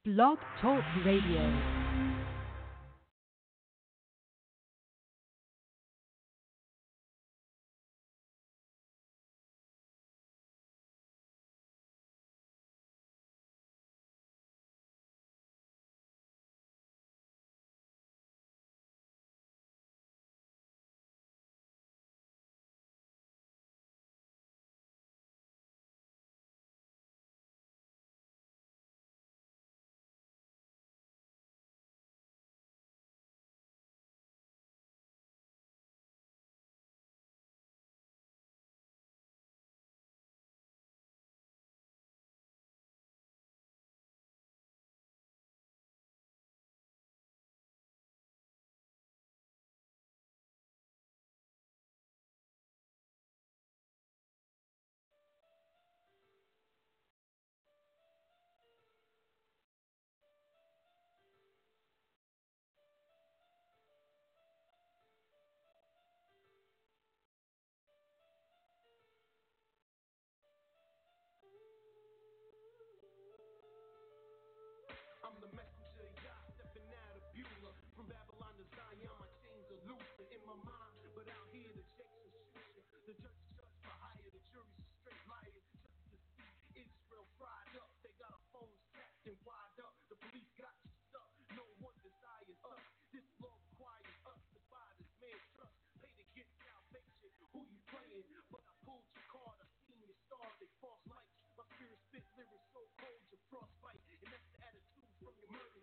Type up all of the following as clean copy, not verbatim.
Blog Talk Radio. I'm the messenger, y'all stepping out of Beulah. From Babylon to Zion, my chains are looser in my mind, but out here the jakes are shooting. The judge is judged for hire, the jury's a straight liar. Just to see Israel fried up, they got our phones tapped and wired up. The police got you stuck, no one desires us. This law requires us to buy this man's trust. Pay to get salvation, who you playing? But I pulled your card, I seen your stars, they false lights. My spirit spit lyrics so cold, your frostbite. And that's the attitude from your murder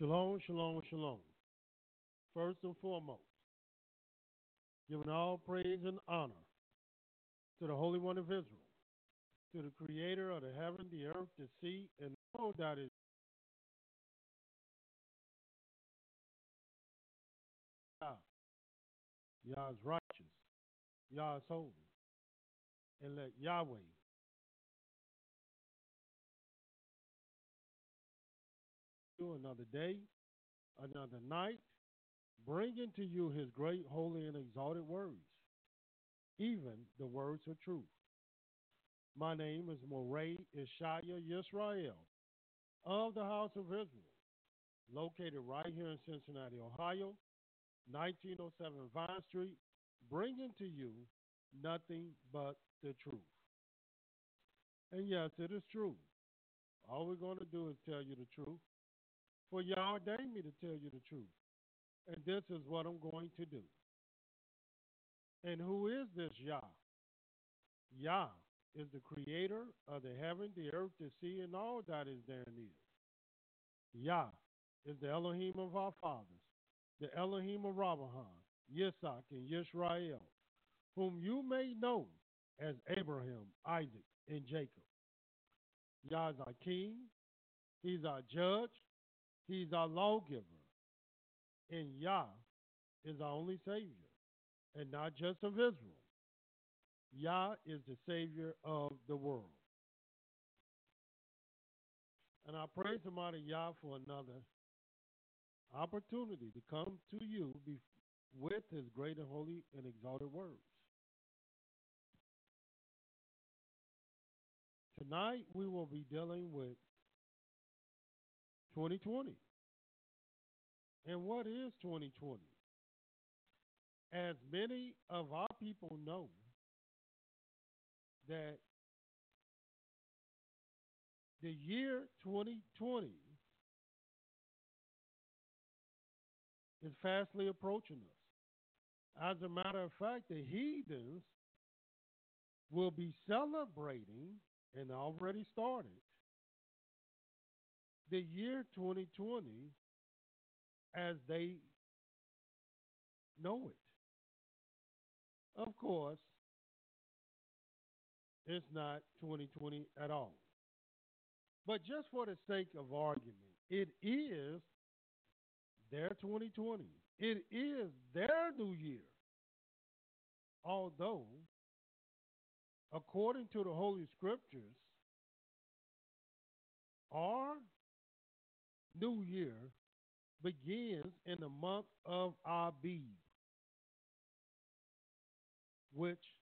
Shalom, shalom, shalom. First and foremost, giving all praise and honor to the Holy One of Israel, to the Creator of the heaven, the earth, the sea, and all that is Yah. Yah is righteous. Yah is holy. And let Yahweh do another day, another night, bring into you his great, holy, and exalted words, even the words of truth. My name is Moray Ishaya Yisrael of the House of Israel, located right here in Cincinnati, Ohio, 1907 Vine Street, bringing to you nothing but the truth. And yes, it is true. All we're going to do is tell you the truth. For Yah ordained me to tell you the truth. And this is what I'm going to do. And who is this Yah? Yah is the creator of the heaven, the earth, the sea, and all that is therein. Yah is the Elohim of our fathers, the Elohim of Abraham, Yitzhak, and Yisrael, whom you may know as Abraham, Isaac, and Jacob. Yah is our king, he's our judge, he's our lawgiver, and Yah is our only Savior, and not just of Israel. Yah is the Savior of the world. And I praise the mighty Yah for another opportunity to come to you with his great and holy and exalted words. Tonight we will be dealing with 2020. And what is 2020? As many of our people know that the year 2020 is fastly approaching us. As a matter of fact, the heathens will be celebrating, and already started, the year 2020 as they know it. Of course, it's not 2020 at all. But just for the sake of argument, it is their 2020. It is their new year. Although, according to the Holy Scriptures, our new year begins in the month of Abib, which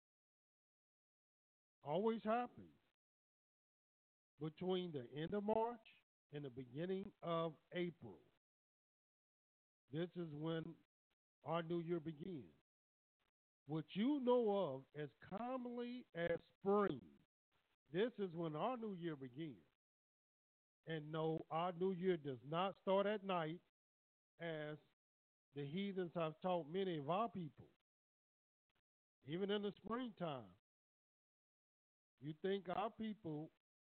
always happens between the end of March and the beginning of April. This is when our new year begins. What you know of as commonly as spring, this is when our new year begins. And no, our new year does not start at night, as the heathens have taught many of our people. Even in the springtime, you think our people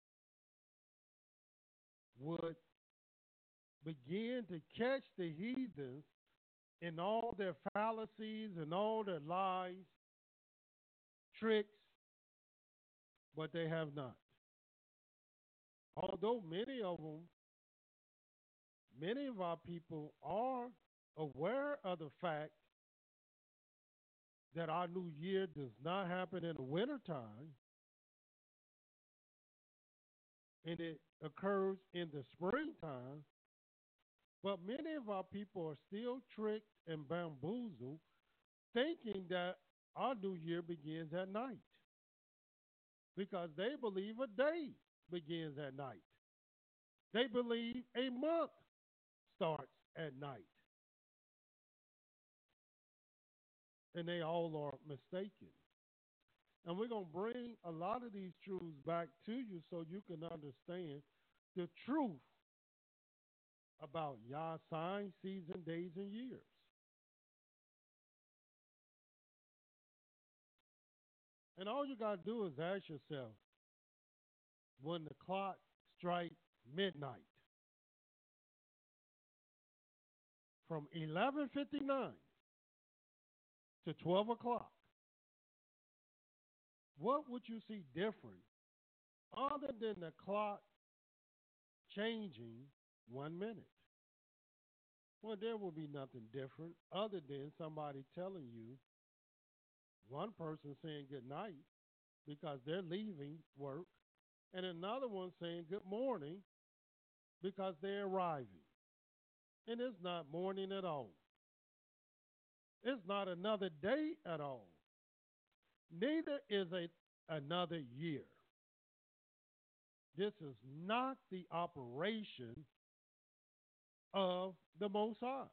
would begin to catch the heathens in all their fallacies and all their lies, tricks, but they have not. Although many of our people are aware of the fact that our new year does not happen in the wintertime, and it occurs in the springtime, but many of our people are still tricked and bamboozled, thinking that our new year begins at night, because they believe a day begins at night. They believe a month starts at night. And they all are mistaken. And we're going to bring a lot of these truths back to you so you can understand the truth about Yah signs, seasons, days, and years. And all you got to do is ask yourself, when the clock strikes midnight, from 11:59 to 12 o'clock, what would you see different other than the clock changing 1 minute? Well, there will be nothing different other than somebody telling you, one person saying good night because they're leaving work, and another one saying good morning because they're arriving. And it's not morning at all. It's not another day at all. Neither is another year. This is not the operation of the Most High.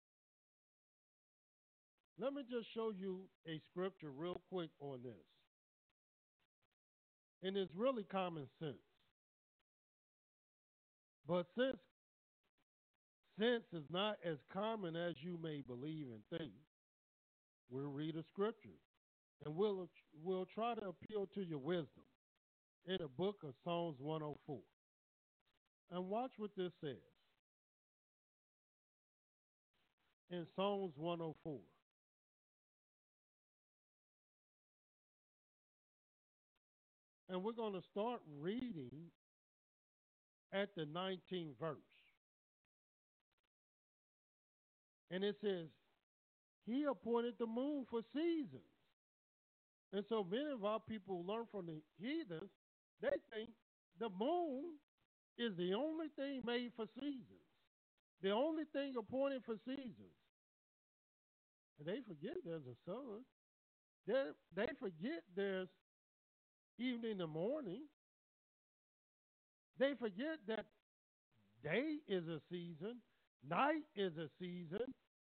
Let me just show you a scripture real quick on this. And it's really common sense. But since sense is not as common as you may believe and think, we'll read a scripture. And we'll try to appeal to your wisdom in the book of Psalms 104. And watch what this says. In Psalms 104. And we're going to start reading at the 19th verse. And it says, He appointed the moon for seasons. And so many of our people learn from the heathens, they think the moon is the only thing made for seasons, the only thing appointed for seasons. And they forget there's a sun. They forget there's evening and morning. They forget that day is a season, night is a season.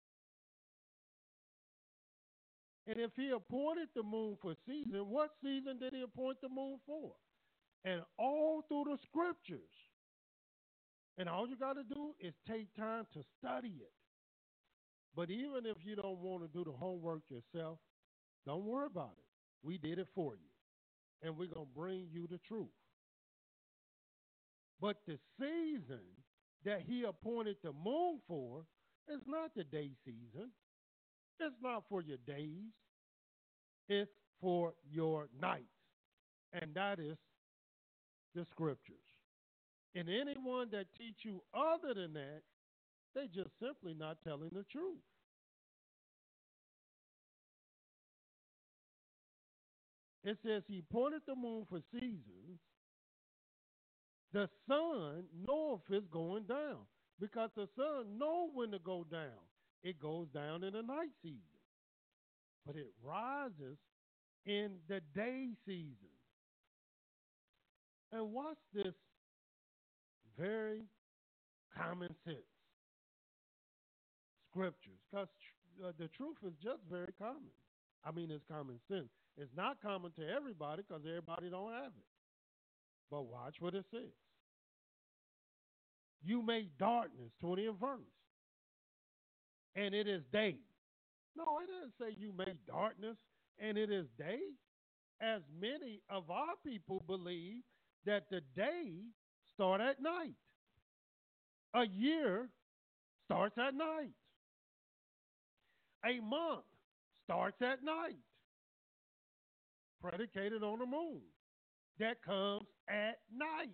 And if he appointed the moon for season, what season did he appoint the moon for? And all through the scriptures. And all you got to do is take time to study it. But even if you don't want to do the homework yourself, don't worry about it. We did it for you. And we're going to bring you the truth. But the season that he appointed the moon for is not the day season. It's not for your days. It's for your nights. And that is the scriptures. And anyone that teach you other than that, they just simply not telling the truth. It says he appointed the moon for seasons. The sun knows if it's going down because the sun knows when to go down. It goes down in the night season, but it rises in the day season. And watch this very common sense scriptures, because the truth is just very common. I mean, it's common sense. It's not common to everybody because everybody don't have it. But watch what it says. You make darkness, 20th verse, and it is day. No, it doesn't say you make darkness and it is day. As many of our people believe that the day starts at night. A year starts at night. A month starts at night. Predicated on the moon. That comes at night.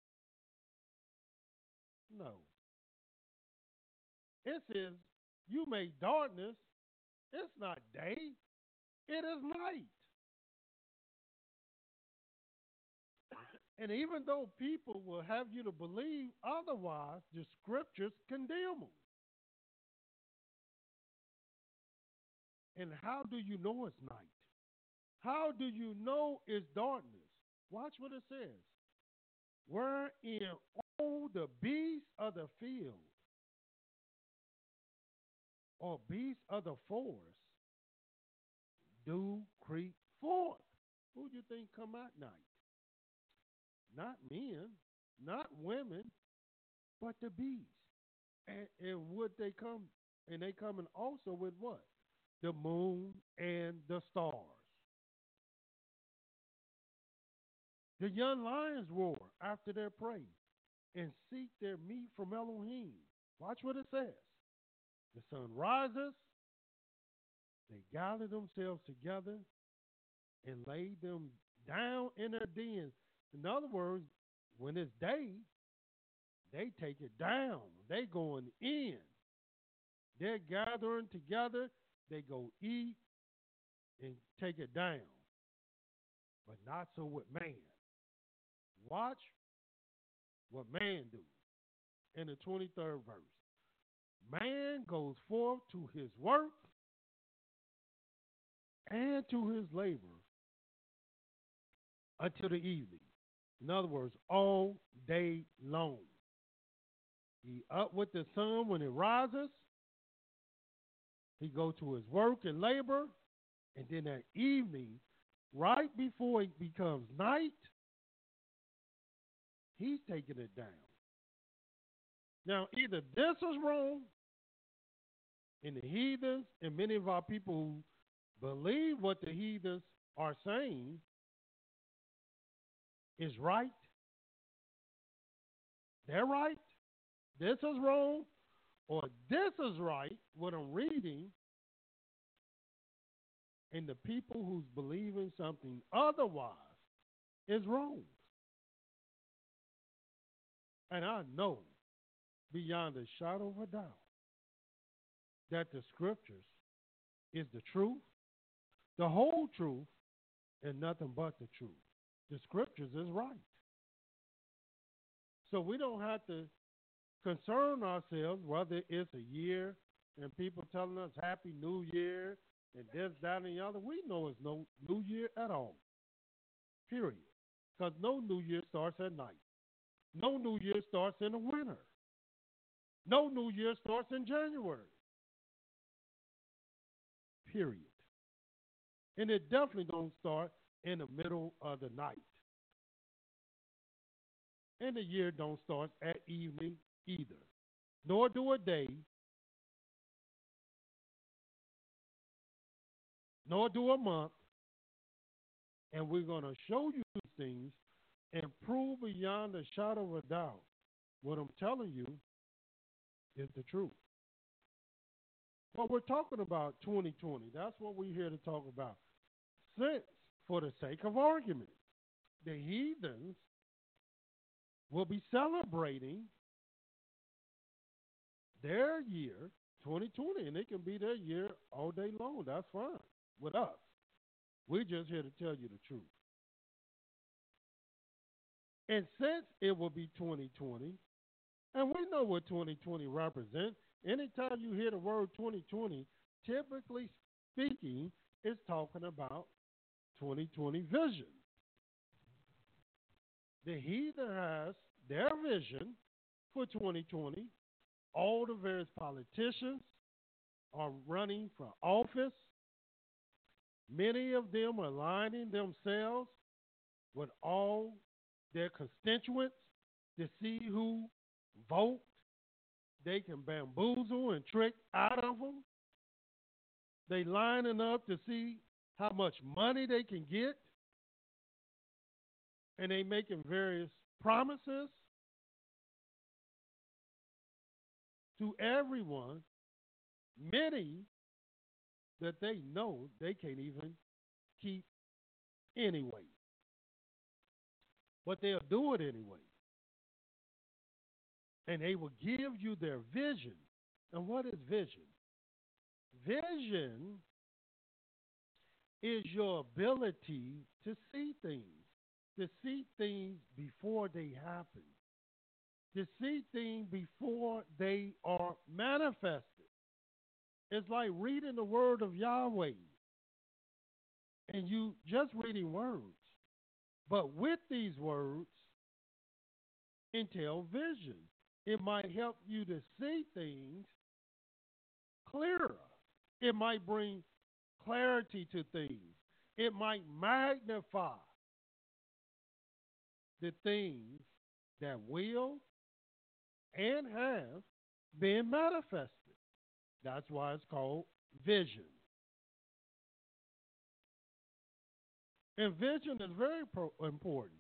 No. It says you make darkness. It's not day. It is night. And even though people will have you to believe otherwise, the scriptures condemn them. And how do you know it's night? How do you know it's darkness? Watch what it says. Wherein all the beasts of the field or beasts of the forest do creep forth. Who do you think come at night? Not men, not women, but the beasts. And would they come? And they coming also with what? The moon and the stars. The young lions roar after their prey and seek their meat from Elohim. Watch what it says. The sun rises, they gather themselves together and lay them down in their dens. In other words, when it's day, they take it down. They going in. They're gathering together. They go eat and take it down. But not so with man. Watch what man do in the 23rd verse. Man goes forth to his work and to his labor until the evening. In other words, all day long. He up with the sun when it rises. He go to his work and labor. And then at evening, right before it becomes night, he's taking it down. Now, either this is wrong, and the heathens and many of our people who believe what the heathens are saying is right. They're right. This is wrong, or this is right, what I'm reading, and the people who's believing something otherwise is wrong. And I know beyond a shadow of a doubt that the scriptures is the truth, the whole truth, and nothing but the truth. The scriptures is right. So we don't have to concern ourselves whether it's a year and people telling us Happy New Year and this, that, and the other. We know it's no New Year at all, period. Because no New Year starts at night. No New Year starts in the winter. No New Year starts in January, period. And it definitely don't start in the middle of the night. And the year don't start at evening either, nor do a day, nor do a month. And we're going to show you things and prove beyond a shadow of a doubt what I'm telling you is the truth. But we're talking about 2020. That's what we're here to talk about. Since, for the sake of argument, the heathens will be celebrating their year, 2020, and it can be their year all day long. That's fine with us. We're just here to tell you the truth. And since it will be 2020, and we know what 2020 represents, anytime you hear the word 2020, typically speaking, it's talking about 2020 vision. The heathen has their vision for 2020. All the various politicians are running for office. Many of them are aligning themselves with all their constituents to see who vote. They can bamboozle and trick out of them. They lining up to see how much money they can get. And they making various promises to everyone, many that they know they can't even keep anyway. But they'll do it anyway. And they will give you their vision. And what is vision? Vision is your ability to see things before they happen, to see things before they are manifested. It's like reading the word of Yahweh, and you just reading words. But with these words entail vision. It might help you to see things clearer. It might bring clarity to things. It might magnify the things that will and have been manifested. That's why it's called vision. And vision is very important.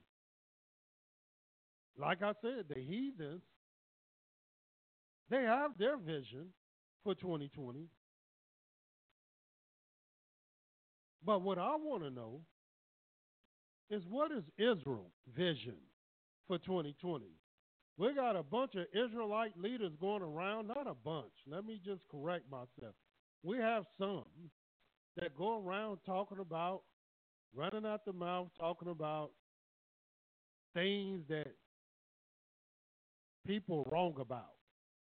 Like I said, the heathens, they have their vision for 2020. But what I want to know is what is Israel's vision for 2020? We got a bunch of Israelite leaders going around, not a bunch. Let me just correct myself. We have some that go around talking about, running out the mouth, talking about things that people are wrong about.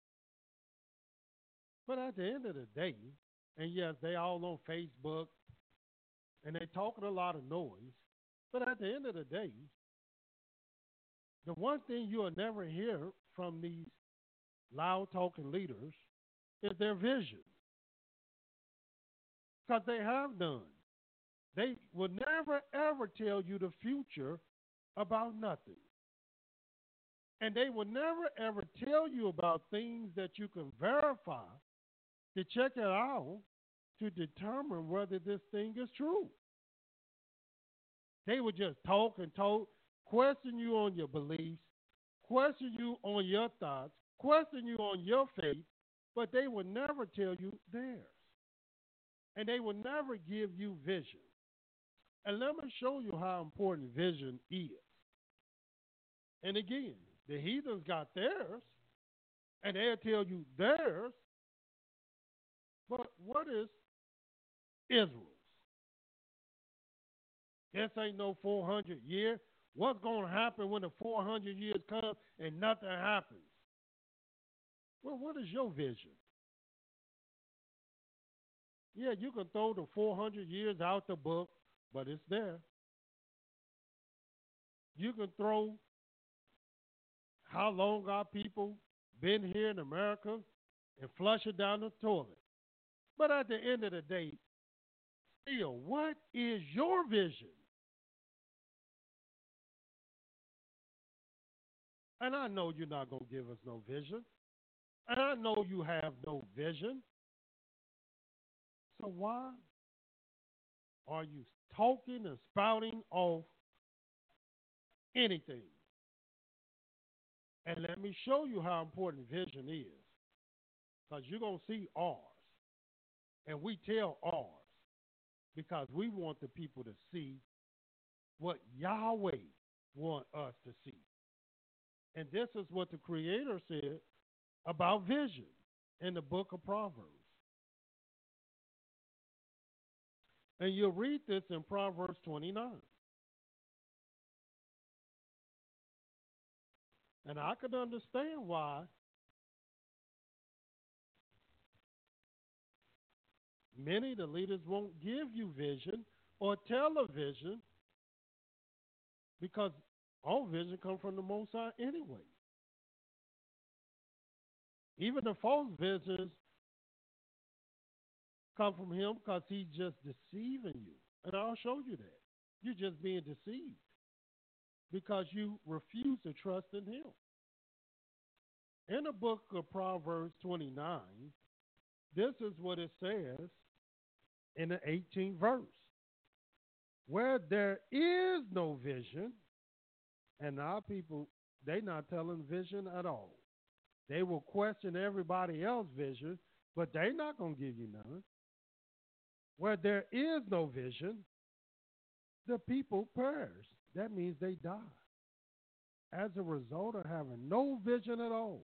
But at the end of the day, and yes, they all on Facebook and they talking a lot of noise. But at the end of the day, the one thing you'll never hear from these loud talking leaders is their vision. Because they have none. They will never ever tell you the future about nothing. And they will never ever tell you about things that you can verify to check it out to determine whether this thing is true. They would just talk and talk, question you on your beliefs, question you on your thoughts, question you on your faith, but they would never tell you theirs. And they will never give you vision. And let me show you how important vision is. And again, the heathens got theirs, and they'll tell you theirs. But what is Israel's? This ain't no 400 years. What's going to happen when the 400 years come and nothing happens? Well, what is your vision? Yeah, you can throw the 400 years out the book, but it's there. You can throw how long our people been here in America and flush it down the toilet. But at the end of the day, still, what is your vision? And I know you're not going to give us no vision. And I know you have no vision. So why are you talking and spouting off anything? And let me show you how important vision is. Because you're going to see ours. And we tell ours because we want the people to see what Yahweh wants us to see. And this is what the Creator said about vision in the book of Proverbs. And you'll read this in Proverbs 29. And I could understand why many of the leaders won't give you vision or tell a vision because all vision comes from the Most High anyway. Even the false visions come from him because he's just deceiving you. And I'll show you that. You're just being deceived because you refuse to trust in him. In the book of Proverbs 29, this is what it says in the 18th verse. Where there is no vision, and our people, they not telling vision at all. They will question everybody else's vision, but they not going to give you none. Where there is no vision, the people perish. That means they die. As a result of having no vision at all,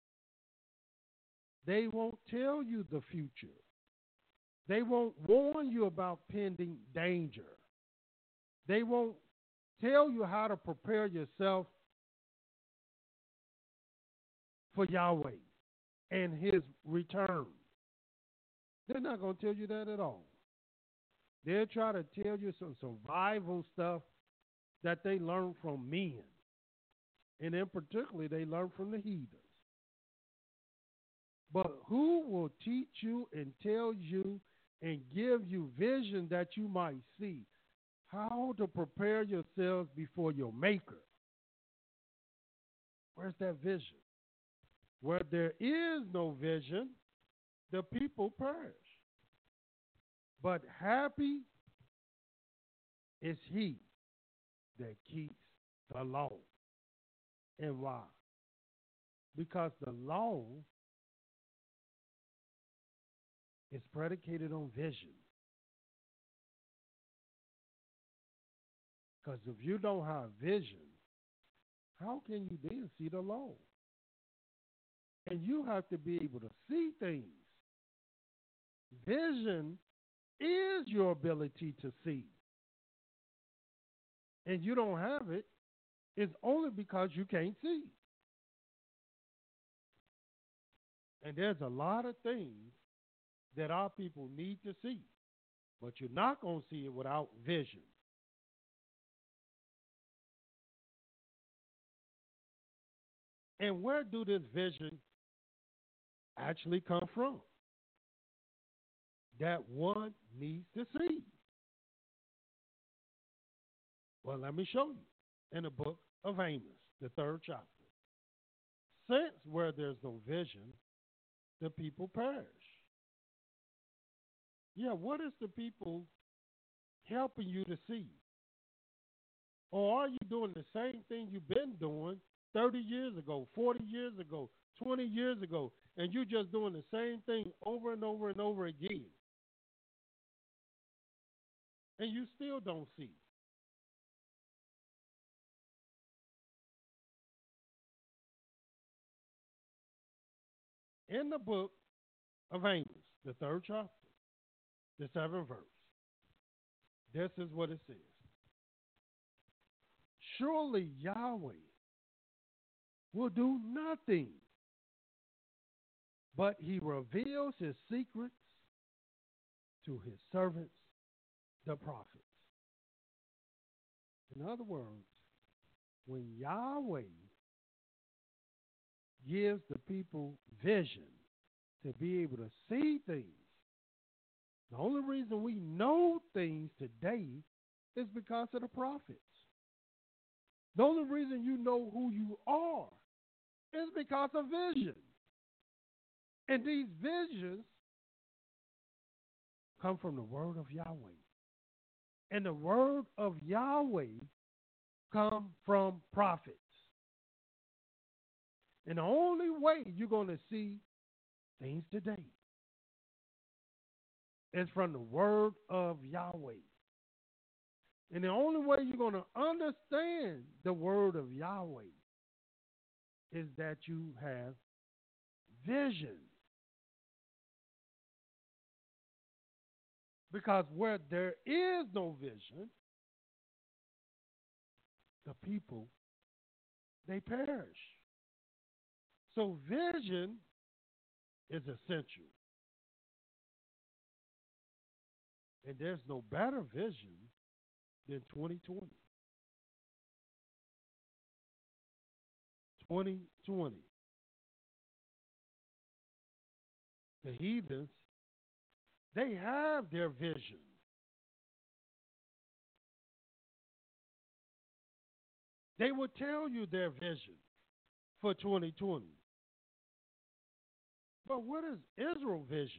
they won't tell you the future. They won't warn you about pending danger. They won't tell you how to prepare yourself for Yahweh and his return. They're not going to tell you that at all. They'll try to tell you some survival stuff that they learn from men. And in particular, they learn from the heathens. But who will teach you and tell you and give you vision that you might see how to prepare yourselves before your maker? Where's that vision? Where there is no vision, the people perish. But happy is he that keeps the law. And why? Because the law is predicated on vision. Because if you don't have vision, how can you then see the law? And you have to be able to see things. Vision is your ability to see. And you don't have it, it's only because you can't see. And there's a lot of things that our people need to see, but you're not going to see it without vision. And where do this vision actually come from? That one needs to see. Well, let me show you in the book of Amos, the 3rd chapter. Since where there's no vision, the people perish. Yeah, what is the people helping you to see? Or are you doing the same thing you've been doing 30 years ago, 40 years ago, 20 years ago, and you're just doing the same thing over and over and over again? And you still don't see. In the book of Amos, the 3rd chapter, the 7th verse, this is what it says. Surely Yahweh will do nothing, but he reveals his secrets to his servants, the prophets. In other words, when Yahweh gives the people vision to be able to see things, the only reason we know things today is because of the prophets. The only reason you know who you are is because of vision. And these visions come from the word of Yahweh. And the word of Yahweh come from prophets. And the only way you're going to see things today is from the word of Yahweh. And the only way you're going to understand the word of Yahweh is that you have vision. Because where there is no vision, the people, they perish. So vision is essential. And there's no better vision than 2020. 2020. The heathens, they have their vision. They will tell you their vision for 2020. But what is Israel's vision?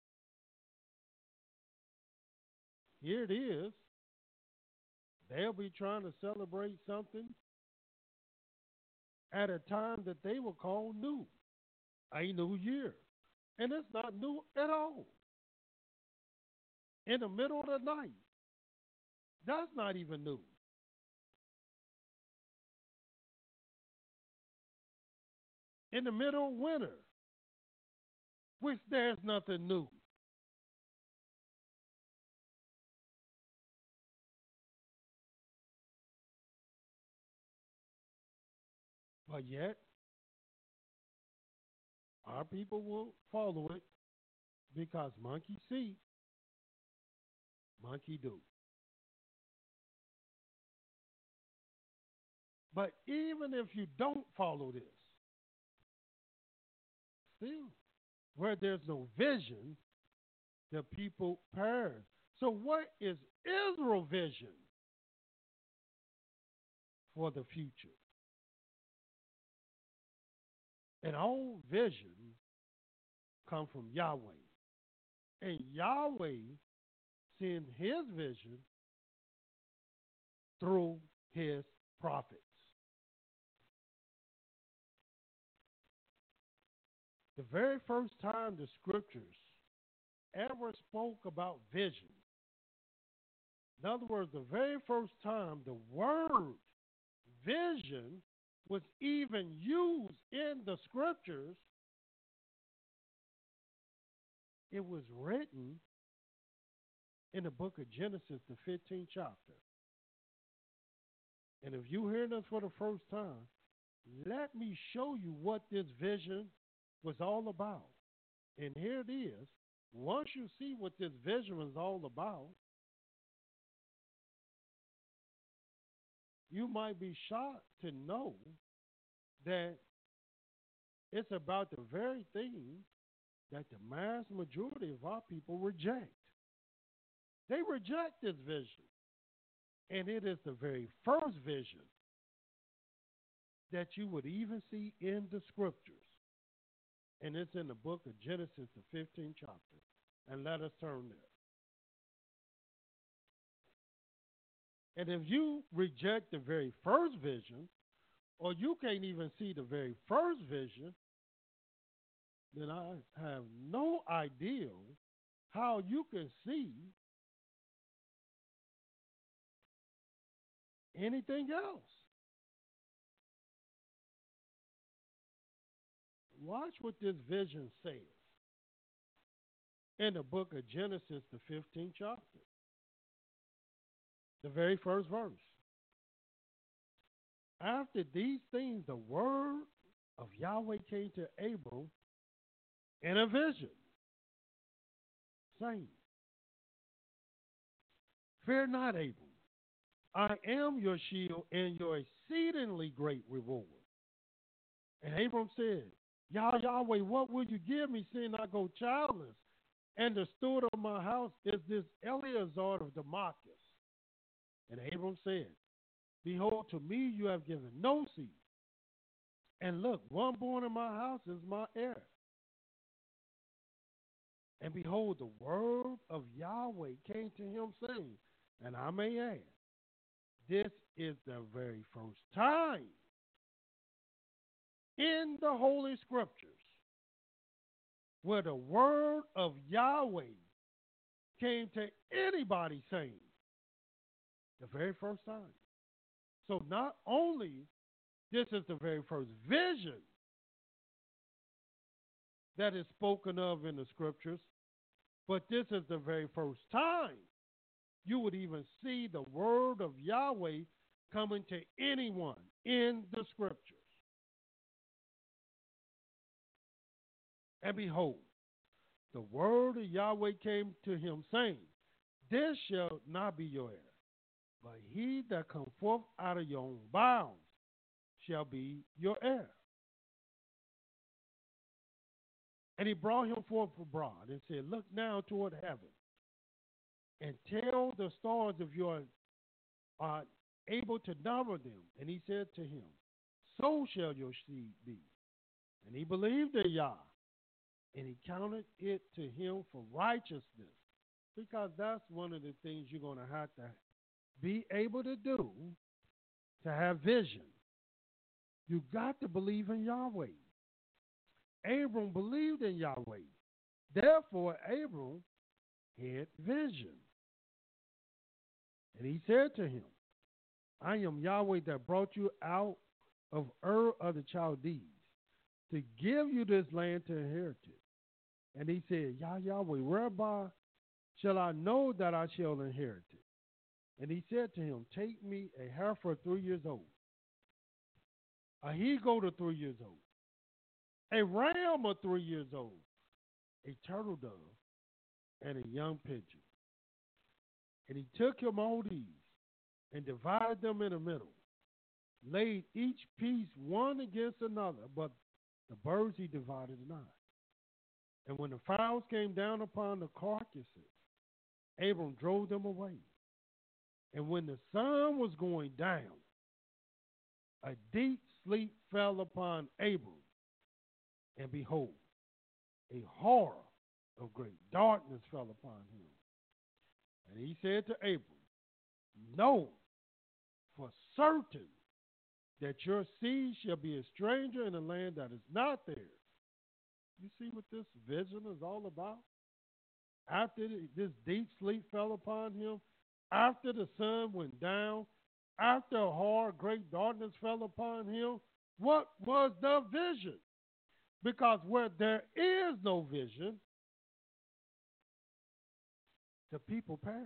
Here it is. They'll be trying to celebrate something at a time that they will call new, a new year. And it's not new at all. In the middle of the night, that's not even new. In the middle of winter, which there's nothing new. But yet, our people will follow it because monkey see, monkey do. But even if you don't follow this, still, where there's no vision, the people perish. So what is Israel's vision for the future? And all vision come from Yahweh. And Yahweh sends his vision through his prophets. The very first time the scriptures ever spoke about vision. In other words, the very first time the word vision was even used in the scriptures, it was written in the book of Genesis, the 15th chapter. And if you hear this for the first time, let me show you what this vision was all about. And here it is. Once you see what this vision was all about, you might be shocked to know that it's about the very thing that the mass majority of our people reject. They reject this vision. And it is the very first vision that you would even see in the scriptures. And it's in the book of Genesis, the 15th chapter. And let us turn there. And if you reject the very first vision, or you can't even see the very first vision, then I have no idea how you can see anything else. Watch what this vision says in the book of Genesis, the 15th chapter, the very first verse. After these things, the word of Yahweh came to Abram in a vision, saying, Fear not, Abram. I am your shield and your exceedingly great reward. And Abram said, Yahweh, what will you give me, seeing I go childless? And the steward of my house is this Eleazar of Damascus. And Abram said, Behold, to me you have given no seed. And look, one born in my house is my heir. And behold, the word of Yahweh came to him, saying, and I may add, this is the very first time in the Holy Scriptures where the word of Yahweh came to anybody saying, the very first time. So not only this is the very first vision that is spoken of in the Scriptures, but this is the very first time you would even see the word of Yahweh coming to anyone in the Scriptures. And behold, the word of Yahweh came to him, saying, This shall not be your heir, but he that come forth out of your own bounds shall be your heir. And he brought him forth abroad and said, Look now toward heaven, and tell the stars if you are able to number them. And he said to him, So shall your seed be. And he believed in Yah, and he counted it to him for righteousness. Because that's one of the things you're going to have to be able to do to have vision. You got to believe in Yahweh. Abram believed in Yahweh. Therefore, Abram had vision. And he said to him, I am Yahweh that brought you out of Ur of the Chaldees to give you this land to inherit it. And he said, Yahweh, whereby shall I know that I shall inherit it? And he said to him, Take me a heifer 3 years old, a he-goat 3 years old, a ram of 3 years old, a turtle dove, and a young pigeon. And he took him all these and divided them in the middle, laid each piece one against another, but the birds he divided not. And when the fowls came down upon the carcasses, Abram drove them away. And when the sun was going down, a deep sleep fell upon Abram. And behold, a horror of great darkness fell upon him. And he said to Abram, Know for certain that your seed shall be a stranger in a land that is not theirs. You see what this vision is all about? after this deep sleep fell upon him, after the sun went down, after a hard, great darkness fell upon him, what was the vision? Because where there is no vision, the people perish.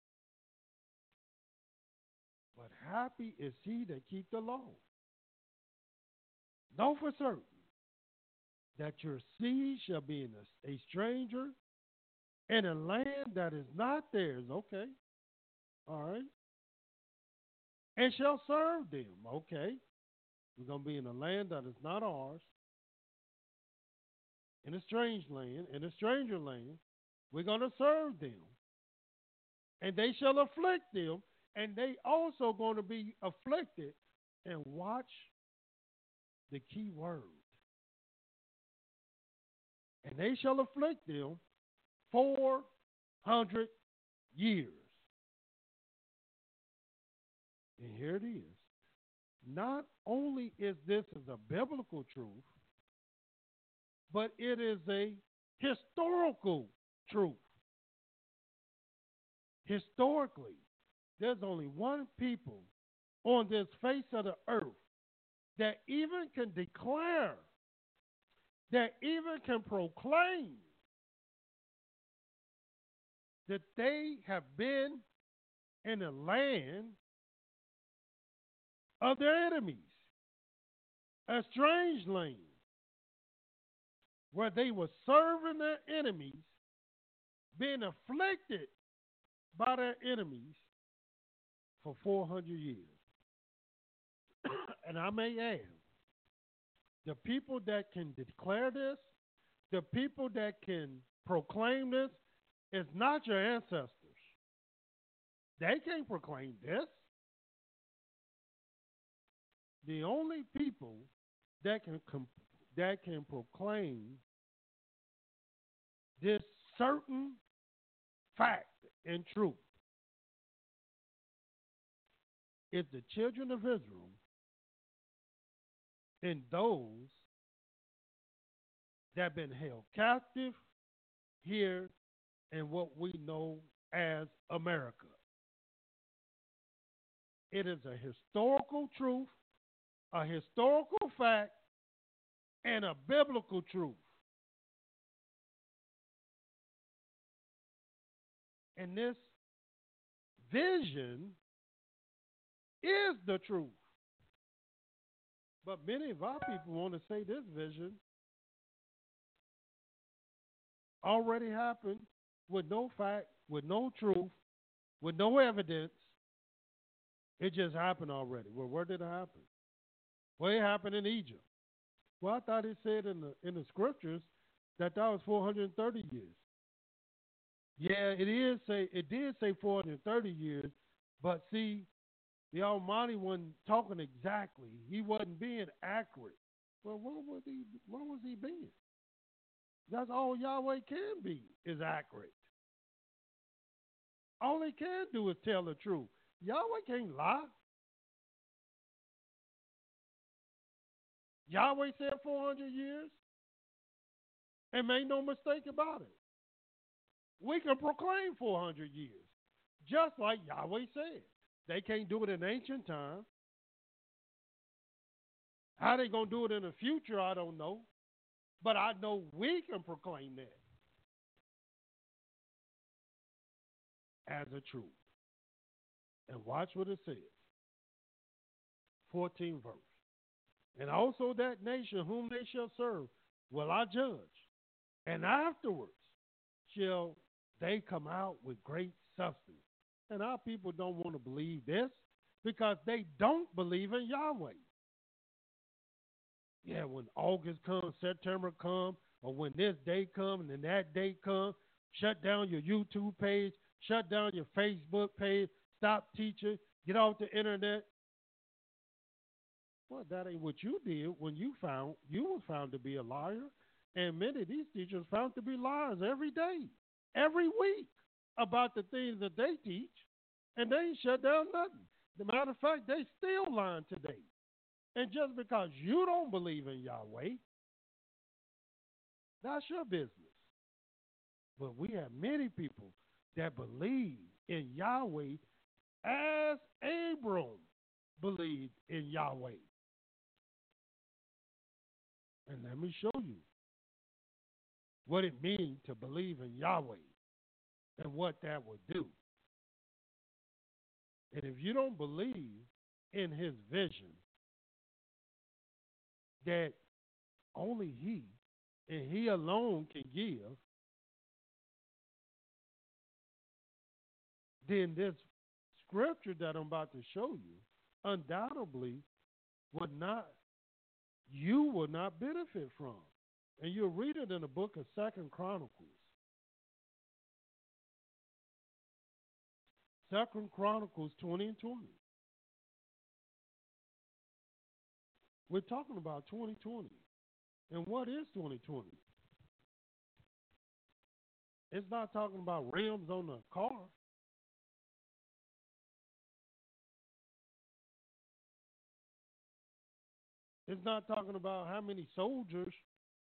But happy is he that keep the law. Know for certain that your seed shall be in a stranger in a land that is not theirs. Okay. All right. And shall serve them. Okay. We're going to be in a land that is not ours, in a strange land, in a stranger land. We're going to serve them. And they shall afflict them. And they also going to be afflicted. And watch the key word. And they shall afflict them 400 years. And here it is. Not only is this a biblical truth, but it is a historical truth. Historically, there's only one people on this face of the earth that even can declare, that even can proclaim that they have been in a land of their enemies, a strange land, where they were serving their enemies, being afflicted by their enemies for 400 years. And I may add, the people that can declare this, the people that can proclaim this, is not your ancestors. They can't proclaim this. The only people that can proclaim this certain fact and truth is the children of Israel and those that have been held captive here in what we know as America. It is a historical truth, a historical fact, and a biblical truth. And this vision is the truth. But many of our people want to say this vision already happened with no fact, with no truth, with no evidence. It just happened already. Well, where did it happen? Well, it happened in Egypt. Well, I thought it said in the scriptures that was 430 years. Yeah, it did say 430 years, but see, the Almighty wasn't talking exactly. He wasn't being accurate. Well, what was he being? That's all Yahweh can be, is accurate. All he can do is tell the truth. Yahweh can't lie. Yahweh said 400 years, and made no mistake about it. We can proclaim 400 years, just like Yahweh said. They can't do it in ancient times. How they going to do it in the future, I don't know. But I know we can proclaim that as a truth. And watch what it says. 14th verse. And also that nation whom they shall serve will I judge. And afterwards shall they come out with great substance. And our people don't want to believe this because they don't believe in Yahweh. Yeah, when August comes, September comes, or when this day comes and then that day comes, shut down your YouTube page, shut down your Facebook page, stop teaching, get off the internet. Well, that ain't what you did when you were found to be a liar. And many of these teachers found to be liars every day, every week, about the things that they teach, and they ain't shut down nothing. As a matter of fact, they still lying today. And just because you don't believe in Yahweh, that's your business. But we have many people that believe in Yahweh as Abram believed in Yahweh. And let me show you what it means to believe in Yahweh and what that would do. And if you don't believe in his vision that only he and he alone can give, then this scripture that I'm about to show you undoubtedly you will not benefit from. And you'll read it in the book of 2nd Chronicles. 2nd Chronicles 20 and 20. We're talking about 2020. And what is 2020? It's not talking about rims on the car. It's not talking about how many soldiers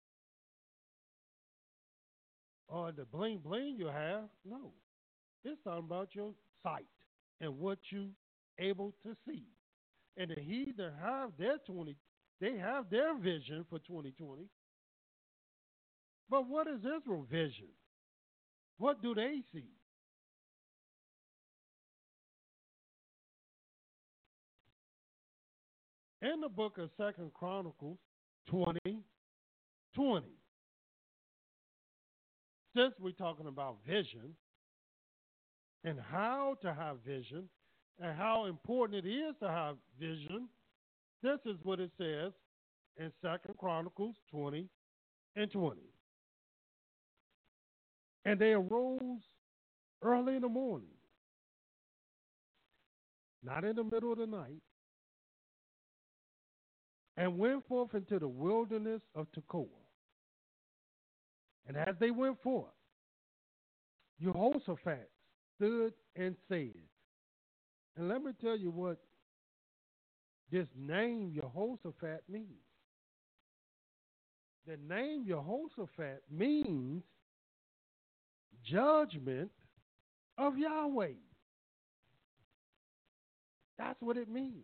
or the bling bling you have. No. It's talking about your sight and what you able to see. And the heathen have they have their vision for 2020. But what is Israel's vision? What do they see? In the book of 2nd Chronicles 20:20, since we're talking about vision and how to have vision and how important it is to have vision, this is what it says in 2nd Chronicles 20 and 20. And they arose early in the morning, not in the middle of the night, and went forth into the wilderness of Tekoa. And as they went forth, Jehoshaphat stood and said, and let me tell you what this name Jehoshaphat means. The name Jehoshaphat means judgment of Yahweh. That's what it means.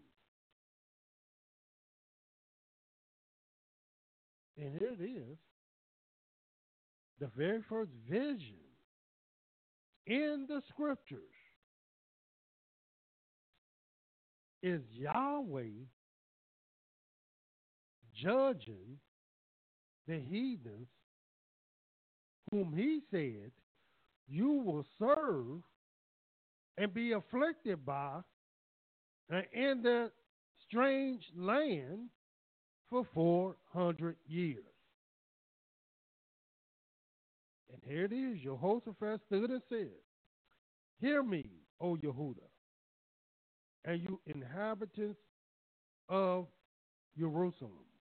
And here it is, the very first vision in the scriptures is Yahweh judging the heathens whom he said you will serve and be afflicted by in the strange land for 400 years. And here it is, Jehoshaphat stood and said, hear me, O Yehuda, and you inhabitants of Jerusalem.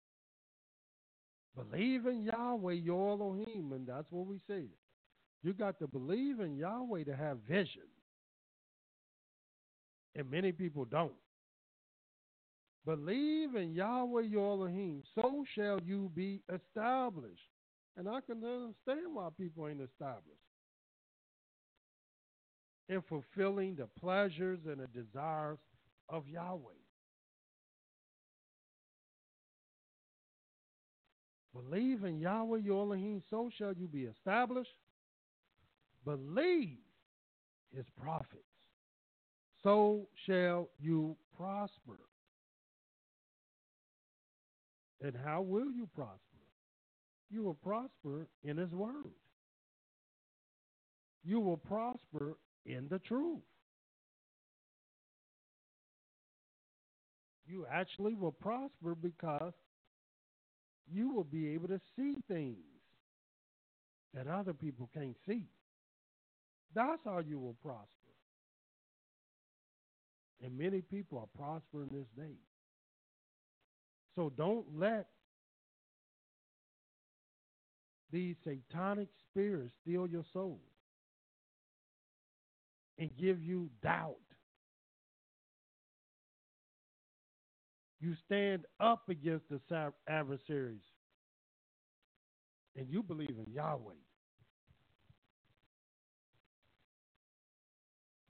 Believe in Yahweh, your Elohim, and that's what we said. You got to believe in Yahweh to have vision. And many people don't. Believe in Yahweh, your Elohim, so shall you be established. And I can understand why people ain't established. In fulfilling the pleasures and the desires of Yahweh. Believe in Yahweh, your Elohim, so shall you be established. Believe his prophets, so shall you prosper. And how will you prosper? You will prosper in his word. You will prosper in the truth. You actually will prosper because you will be able to see things that other people can't see. That's how you will prosper. And many people are prospering this day. So don't let these satanic spirits steal your soul and give you doubt. You stand up against the adversaries and you believe in Yahweh.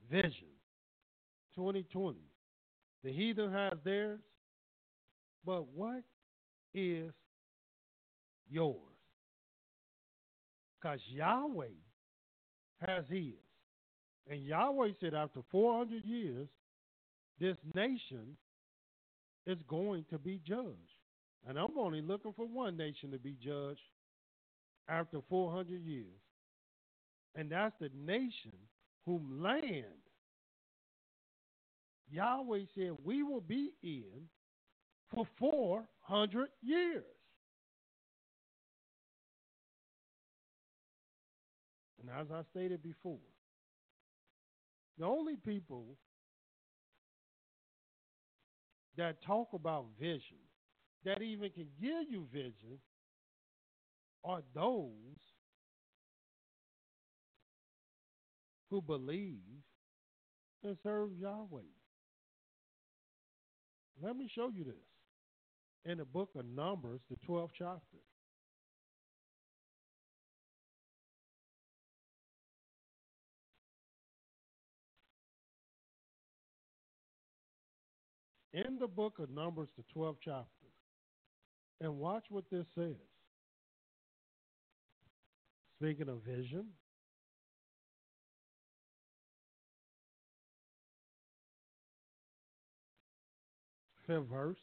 Vision 2020. The heathen has theirs, but what is yours? Because Yahweh has his. And Yahweh said after 400 years, this nation is going to be judged. And I'm only looking for one nation to be judged after 400 years. And that's the nation whom land Yahweh said we will be in for 400 years. And as I stated before, the only people that talk about vision, that even can give you vision, are those who believe and serve Yahweh. Let me show you this in the book of Numbers, the 12th chapter. In the book of Numbers, the 12th chapter. And watch what this says. Speaking of vision, fifth verse.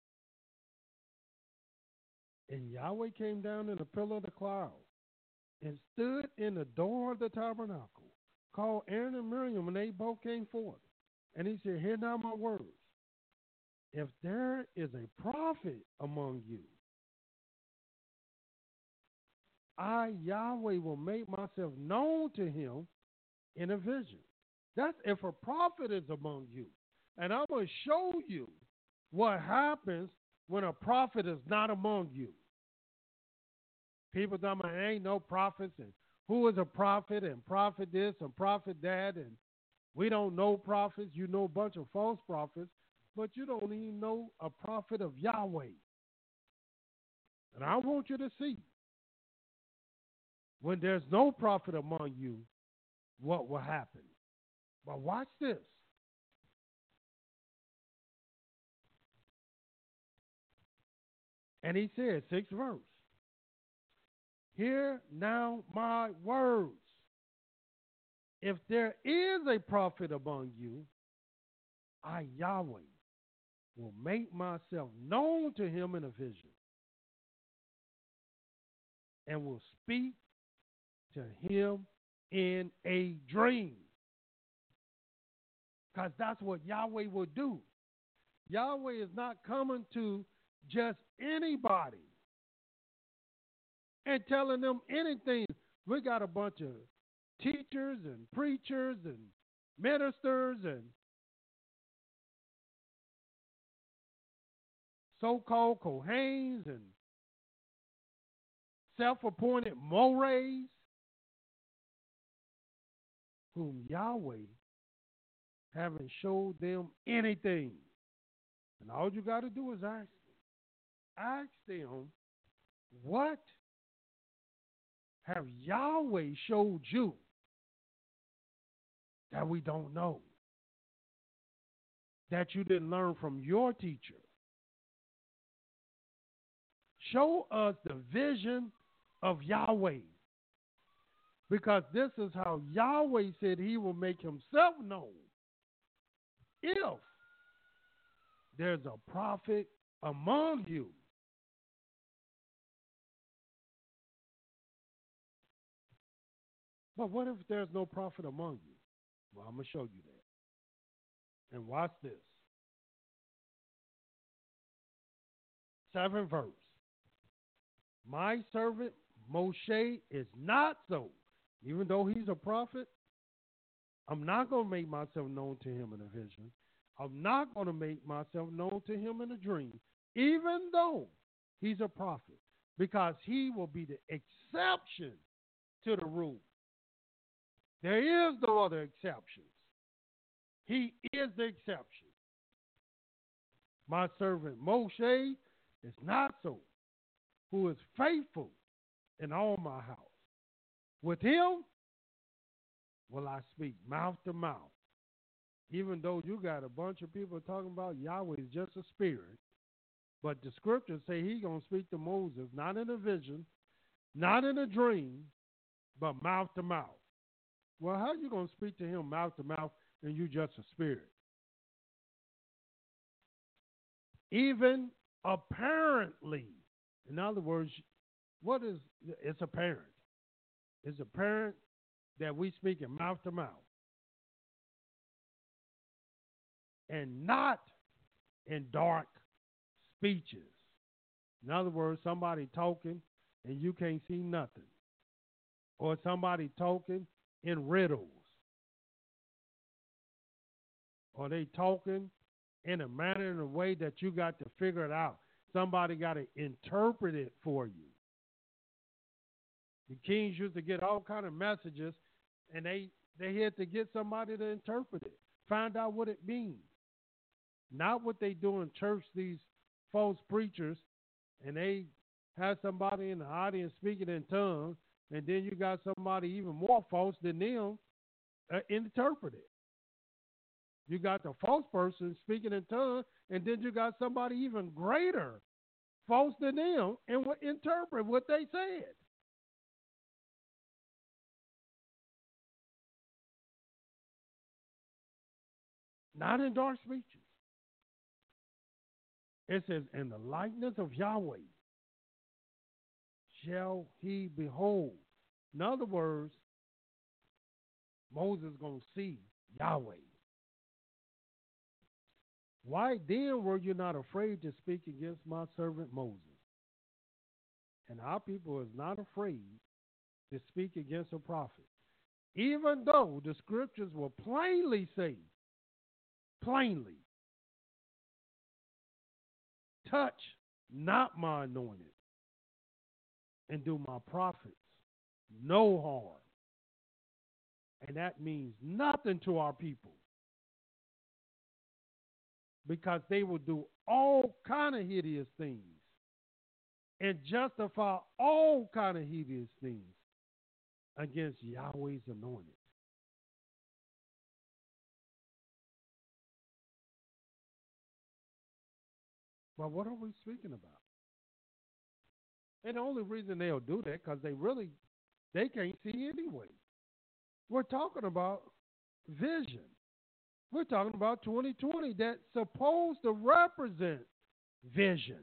And Yahweh came down in a pillar of the cloud and stood in the door of the tabernacle, called Aaron and Miriam, and they both came forth. And he said, hear now my words. If there is a prophet among you, I, Yahweh, will make myself known to him in a vision. That's if a prophet is among you. And I'm going to show you what happens when a prophet is not among you. People tell me there ain't no prophets, and who is a prophet, and prophet this and prophet that, and we don't know prophets. You know a bunch of false prophets, but you don't even know a prophet of Yahweh. And I want you to see, when there's no prophet among you, what will happen. But watch this. And he said, 6th verse, hear now my words. If there is a prophet among you, I, Yahweh, will make myself known to him in a vision and will speak to him in a dream. Because that's what Yahweh will do. Yahweh is not coming to just anybody and telling them anything. We got a bunch of teachers and preachers and ministers and so-called Kohanes and self-appointed mores whom Yahweh haven't showed them anything. And all you got to do is ask them. Ask them, what have Yahweh showed you that we don't know? That you didn't learn from your teacher? Show us the vision of Yahweh. Because this is how Yahweh said he will make himself known. If there's a prophet among you. But what if there's no prophet among you? Well, I'm going to show you that. And watch this. 7th verse. My servant Moshe is not so. Even though he's a prophet, I'm not going to make myself known to him in a vision. I'm not going to make myself known to him in a dream, even though he's a prophet, because he will be the exception to the rule. There is no other exceptions. He is the exception. My servant Moshe is not so, who is faithful in all my house. With him will I speak mouth to mouth Even though you got a bunch of people talking about Yahweh is just a spirit, but the scriptures say he going to speak to Moses, not in a vision, not in a dream, but mouth to mouth. Well, how you going to speak to him mouth to mouth and you just a spirit? Even apparently. In other words, it's apparent. It's apparent that we speak in mouth to mouth. And not in dark speeches. In other words, somebody talking and you can't see nothing. Or somebody talking in riddles. Or they talking in a manner, in a way that you got to figure it out. Somebody got to interpret it for you. The kings used to get all kind of messages, and they had to get somebody to interpret it, find out what it means. Not what they do in church, these false preachers, and they have somebody in the audience speaking in tongues, and then you got somebody even more false than them interpret it. You got the false person speaking in tongues, and then you got somebody even greater, false than them, and interpret what they said. Not in dark speeches. It says, in the likeness of Yahweh shall he behold. In other words, Moses is going to see Yahweh. Why then were you not afraid to speak against my servant Moses? And our people is not afraid to speak against a prophet. Even though the scriptures will plainly say, plainly, touch not my anointed and do my prophets no harm. And that means nothing to our people. Because they will do all kind of hideous things and justify all kind of hideous things against Yahweh's anointed. But what are we speaking about? And the only reason they'll do that because they can't see anyway. We're talking about vision. We're talking about 2020 that's supposed to represent vision.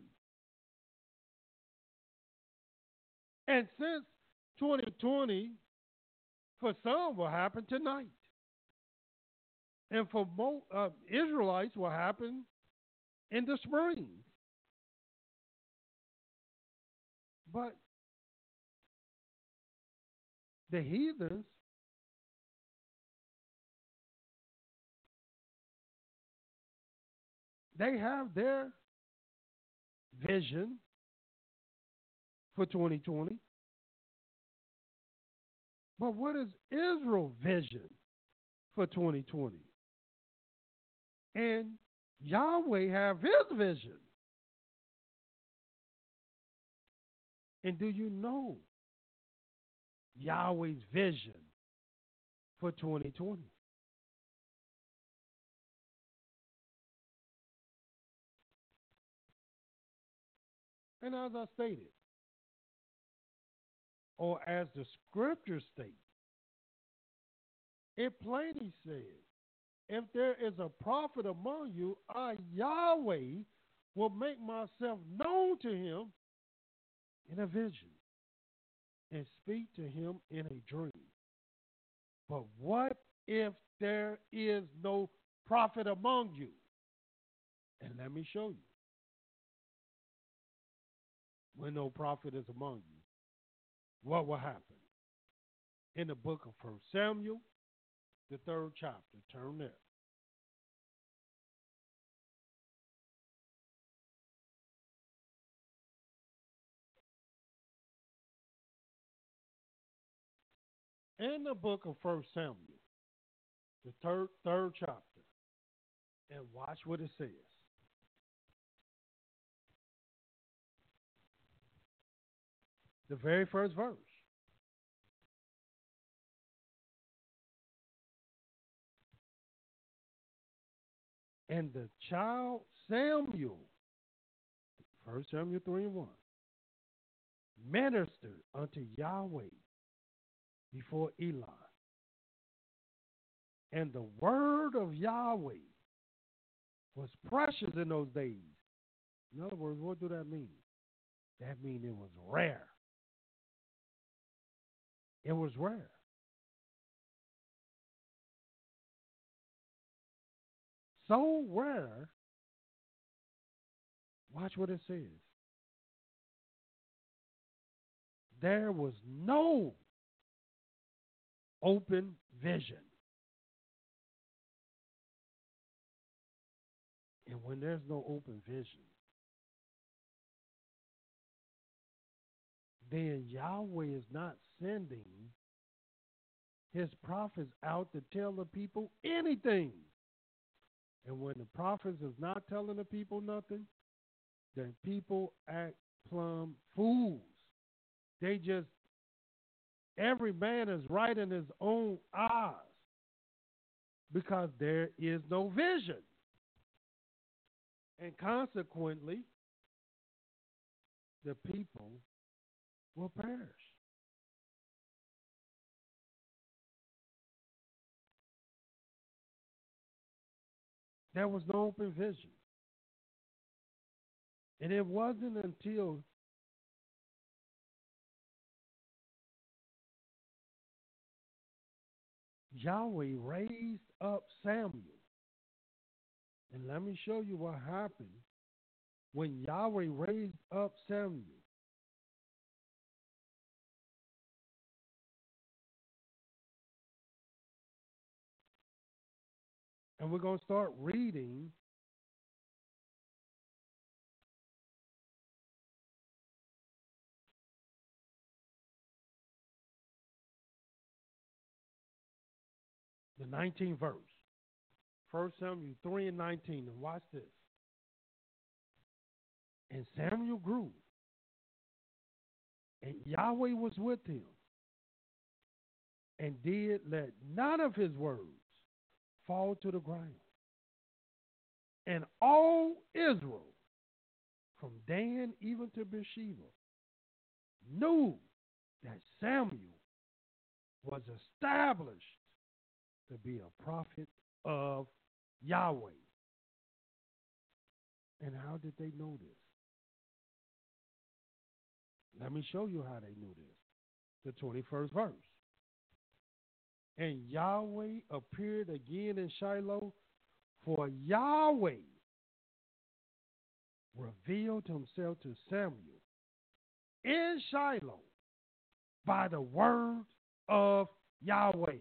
And since 2020, for some, will happen tonight. And for most Israelites, will happen in the spring. But the heathens, they have their vision for 2020. But what is Israel's vision for 2020? And Yahweh have his vision. And do you know Yahweh's vision for 2020? And as I stated, or as the scriptures state, it plainly says, if there is a prophet among you, I, Yahweh, will make myself known to him in a vision and speak to him in a dream. But what if there is no prophet among you? And let me show you. When no prophet is among you, what will happen? In the book of 1 Samuel, the 3rd chapter, turn there. In the book of 1 Samuel, the third chapter, and watch what it says. The very first verse. And the child Samuel, 1 Samuel 3:1, ministered unto Yahweh before Eli. And the word of Yahweh was precious in those days. In other words, what do that mean? That means it was rare. It was rare. So rare, watch what it says. There was no open vision. And when there's no open vision, then Yahweh is not sending his prophets out to tell the people anything. And when the prophets is not telling the people nothing, then people act plumb fools. They just, every man is right in his own eyes because there is no vision. And consequently, the people will perish. There was no open vision. And it wasn't until Yahweh raised up Samuel. And let me show you what happened when Yahweh raised up Samuel. And we're going to start reading the 19th verse. 1 Samuel 3:19. And watch this. And Samuel grew, and Yahweh was with him, and did let none of his words fall to the ground. And all Israel, from Dan even to Beersheba, knew that Samuel was established to be a prophet of Yahweh. And how did they know this? Let me show you how they knew this. The 21st verse. And Yahweh appeared again in Shiloh, for Yahweh revealed himself to Samuel in Shiloh by the word of Yahweh.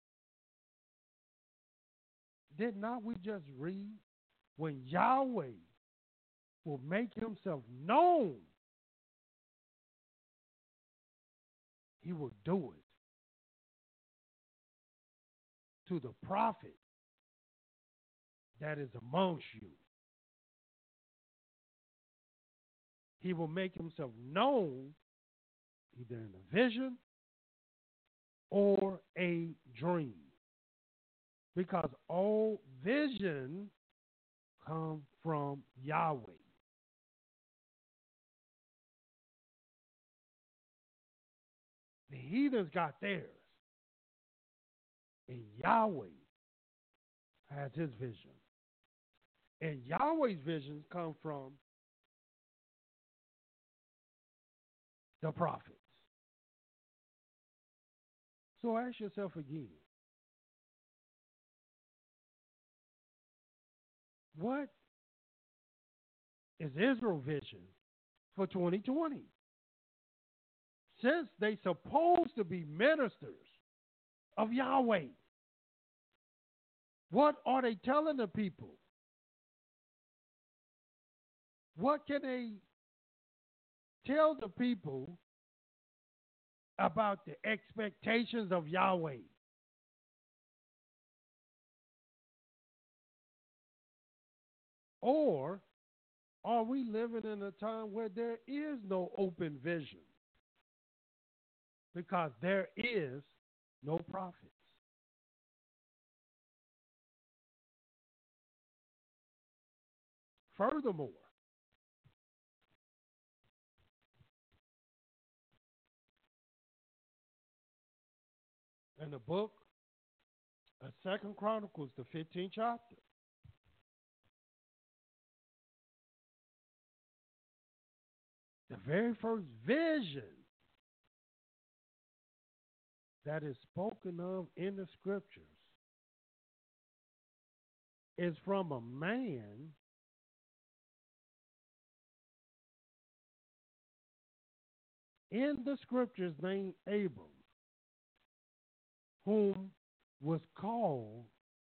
Did not we just read when Yahweh will make himself known, he will do it to the prophet that is amongst you. He will make himself known either in a vision or a dream. Because all vision comes from Yahweh. The heathens got theirs. And Yahweh has his vision. And Yahweh's visions come from the prophets. So ask yourself again, what is Israel's vision for 2020? Since they supposed to be ministers of Yahweh, what are they telling the people? What can they tell the people about the expectations of Yahweh? Or are we living in a time where there is no open vision? Because there is no prophets. furthermore, in the book of 2nd Chronicles, the 15th chapter, the very first vision that is spoken of in the scriptures is from a man in the scriptures named Abram, whom was called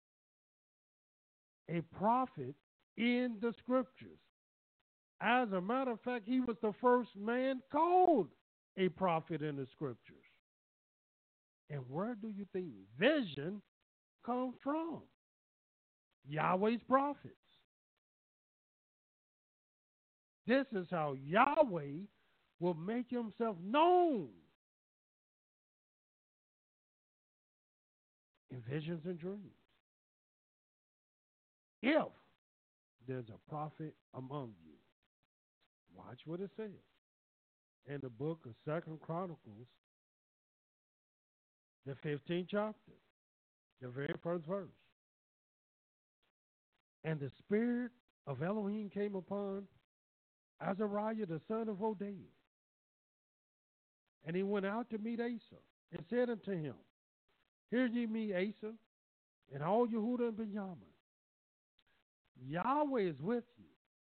a prophet in the scriptures. As a matter of fact, he was the first man called a prophet in the scriptures. And where do you think vision comes from? Yahweh's prophets. This is how Yahweh will make himself known in visions and dreams. If there's a prophet among you, watch what it says in the book of 2nd Chronicles, the 15th chapter, the very first verse. And the spirit of Elohim came upon Azariah, the son of Oded. And he went out to meet Asa and said unto him, Hear ye me, Asa, and all Yehuda and Benjamin. Yahweh is with you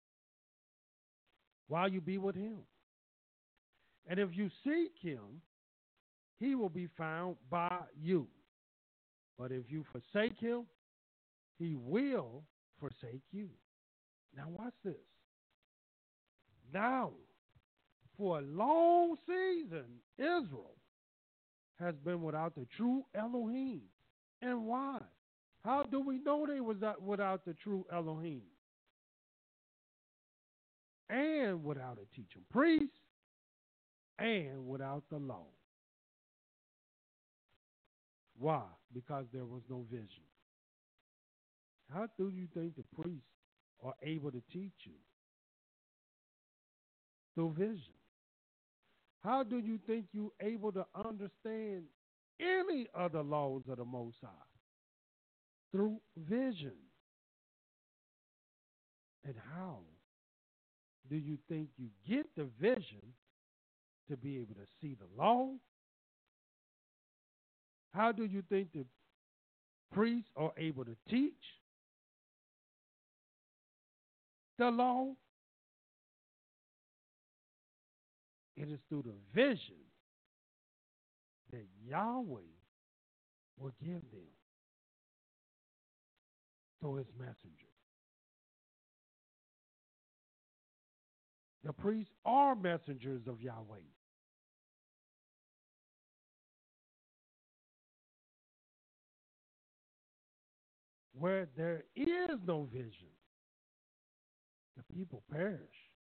while you be with him. And if you seek him, he will be found by you. But if you forsake him, he will forsake you. Now watch this. Now, for a long season, Israel has been without the true Elohim. And why? How do we know they was without the true Elohim? And without a teaching priest, and without the law. Why? Because there was no vision. How do you think the priests are able to teach you? Through vision. How do you think you're able to understand any of the laws of the Most High? Through vision. And how do you think you get the vision to be able to see the law? How do you think the priests are able to teach the law? It is through the vision that Yahweh will give them through his messenger. The priests are messengers of Yahweh. Where there is no vision, the people perish.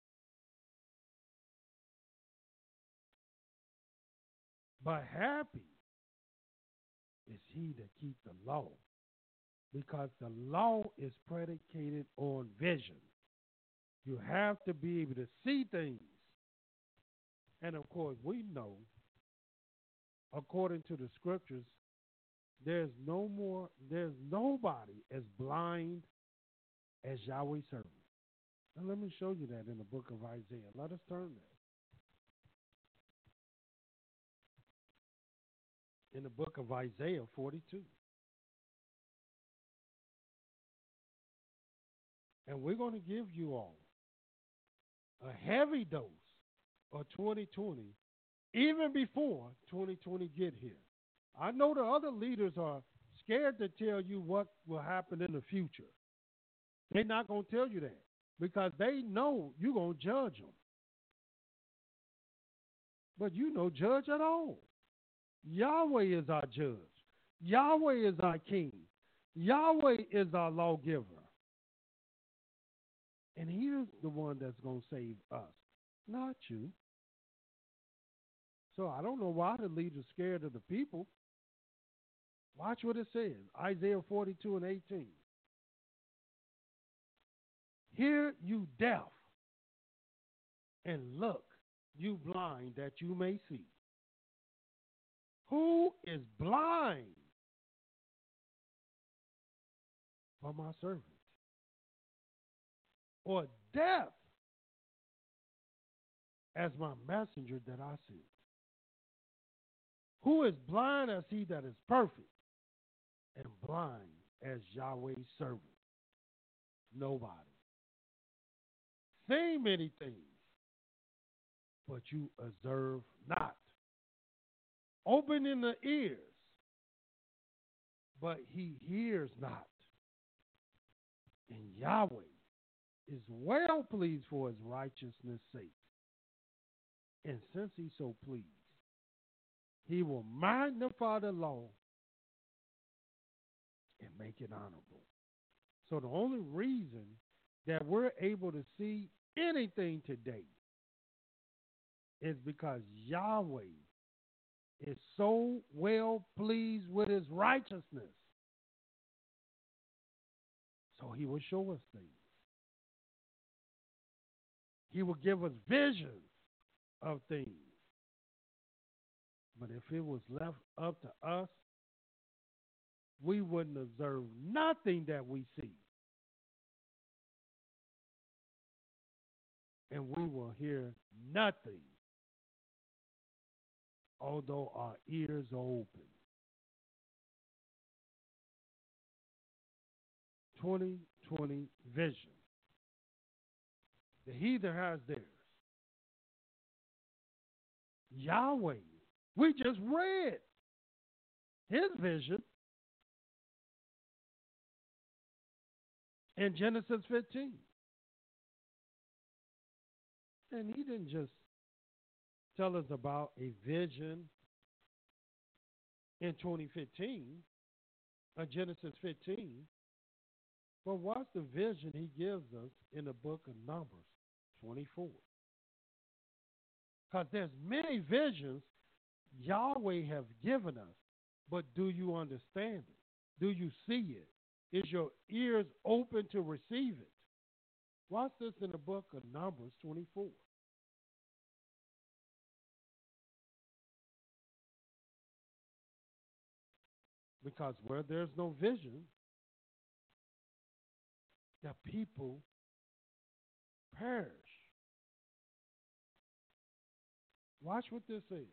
But happy is he that keeps the law, because the law is predicated on vision. You have to be able to see things. And of course, we know, according to the scriptures, there's nobody as blind as Yahweh's servant. Now let me show you that in the book of Isaiah. Let us turn there. In the book of Isaiah 42. And we're going to give you all a heavy dose of 2020, even before 2020 get here. I know the other leaders are scared to tell you what will happen in the future. They're not going to tell you that because they know you're going to judge them. But you don't judge at all. Yahweh is our judge. Yahweh is our king. Yahweh is our lawgiver. And he's the one that's going to save us, not you. So I don't know why the leader's scared of the people. Watch what it says, Isaiah 42 and 18. Hear, you deaf, and look, you blind, that you may see. Who is blind for my servant? Or deaf as my messenger that I sent? Who is blind as he that is perfect, and blind as Yahweh's servant? Nobody. Say many things, but you observe not. Open in the ears, but he hears not. And Yahweh is well pleased for his righteousness' sake. And since he's so pleased, he will magnify the law and make it honorable. So the only reason that we're able to see anything today is because Yahweh is so well pleased with his righteousness. So he will show us things. He will give us visions of things. But if it was left up to us, we wouldn't observe nothing that we see. And we will hear nothing, although our ears are open. 2020 vision. The heathen has theirs. Yahweh, we just read his vision in Genesis 15. And he didn't just tell us about a vision in 2015, Genesis 15, but what's the vision he gives us in the book of Numbers 24? Because there's many visions Yahweh have given us, but do you understand it? Do you see it? Is your ears open to receive it? What's this in the book of Numbers 24? Because where there's no vision, the people perish. Watch what this is.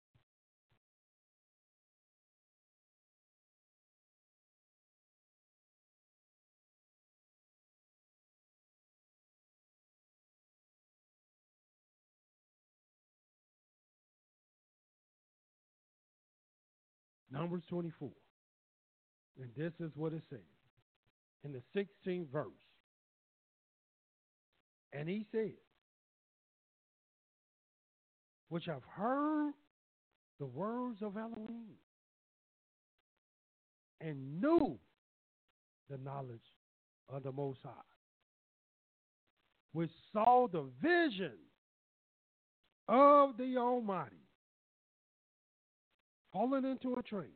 Numbers 24. And this is what it says in the 16th verse. And he said, which have heard the words of Elohim and knew the knowledge of the Most High, which saw the vision of the Almighty, falling into a trance,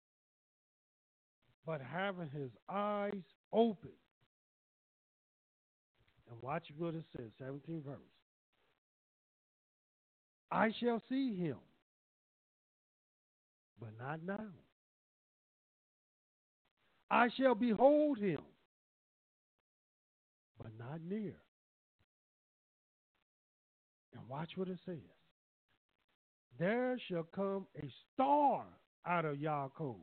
but having his eyes open. And watch what it says, 17th verse. I shall see him, but not now. I shall behold him, but not near. And watch what it says. There shall come a star out of Yaakov.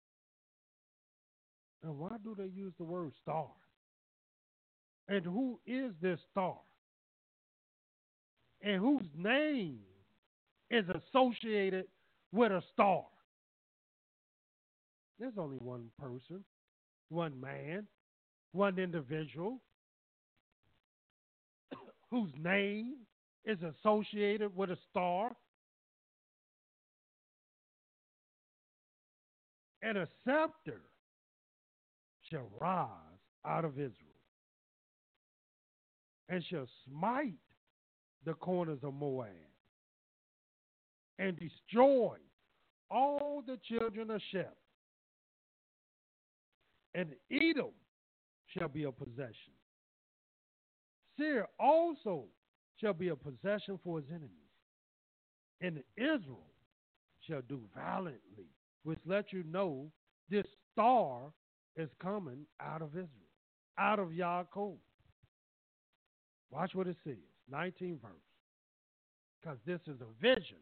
And why do they use the word star? And who is this star? And whose name is associated with a star? There's only one person, one man, one individual whose name is associated with a star. And a scepter shall rise out of Israel and shall smite the corners of Moab and destroy all the children of Sheph. And Edom shall be a possession. Seir also shall be a possession for his enemies, and Israel shall do valiantly, which lets you know this star is coming out of Israel, out of Yaakov. Watch what it says, 19th verse, because this is a vision.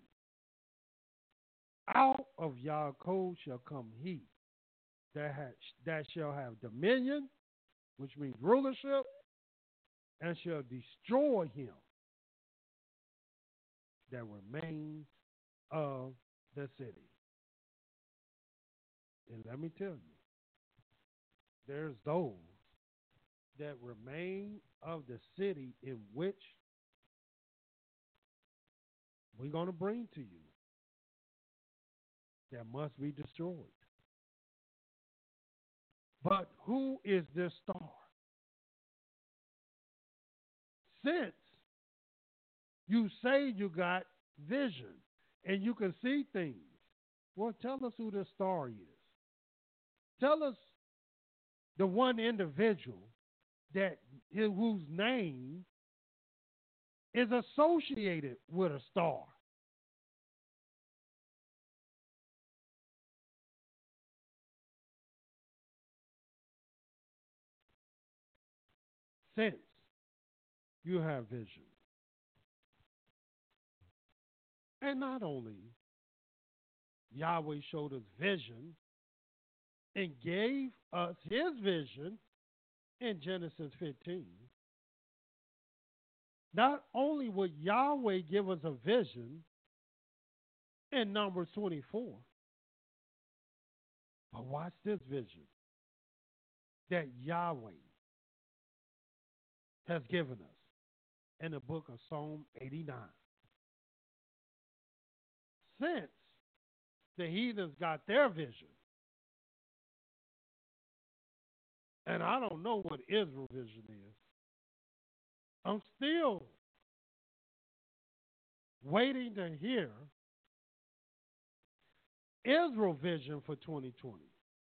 Out of Yaakov shall come he that shall have dominion, which means rulership, and shall destroy him that remains of the city. And let me tell you, there's those that remain of the city in which we're going to bring to you that must be destroyed. But who is this star? Since you say you got vision and you can see things, well, tell us who this star is. Tell us the one individual whose name is associated with a star. Since you have vision. And not only Yahweh showed us vision and gave us his vision in Genesis 15, not only would Yahweh give us a vision in Numbers 24, but watch this vision that Yahweh has given us in the book of Psalm 89. Since the heathens got their vision, and I don't know what Israel's vision is, I'm still waiting to hear Israel's vision for 2020.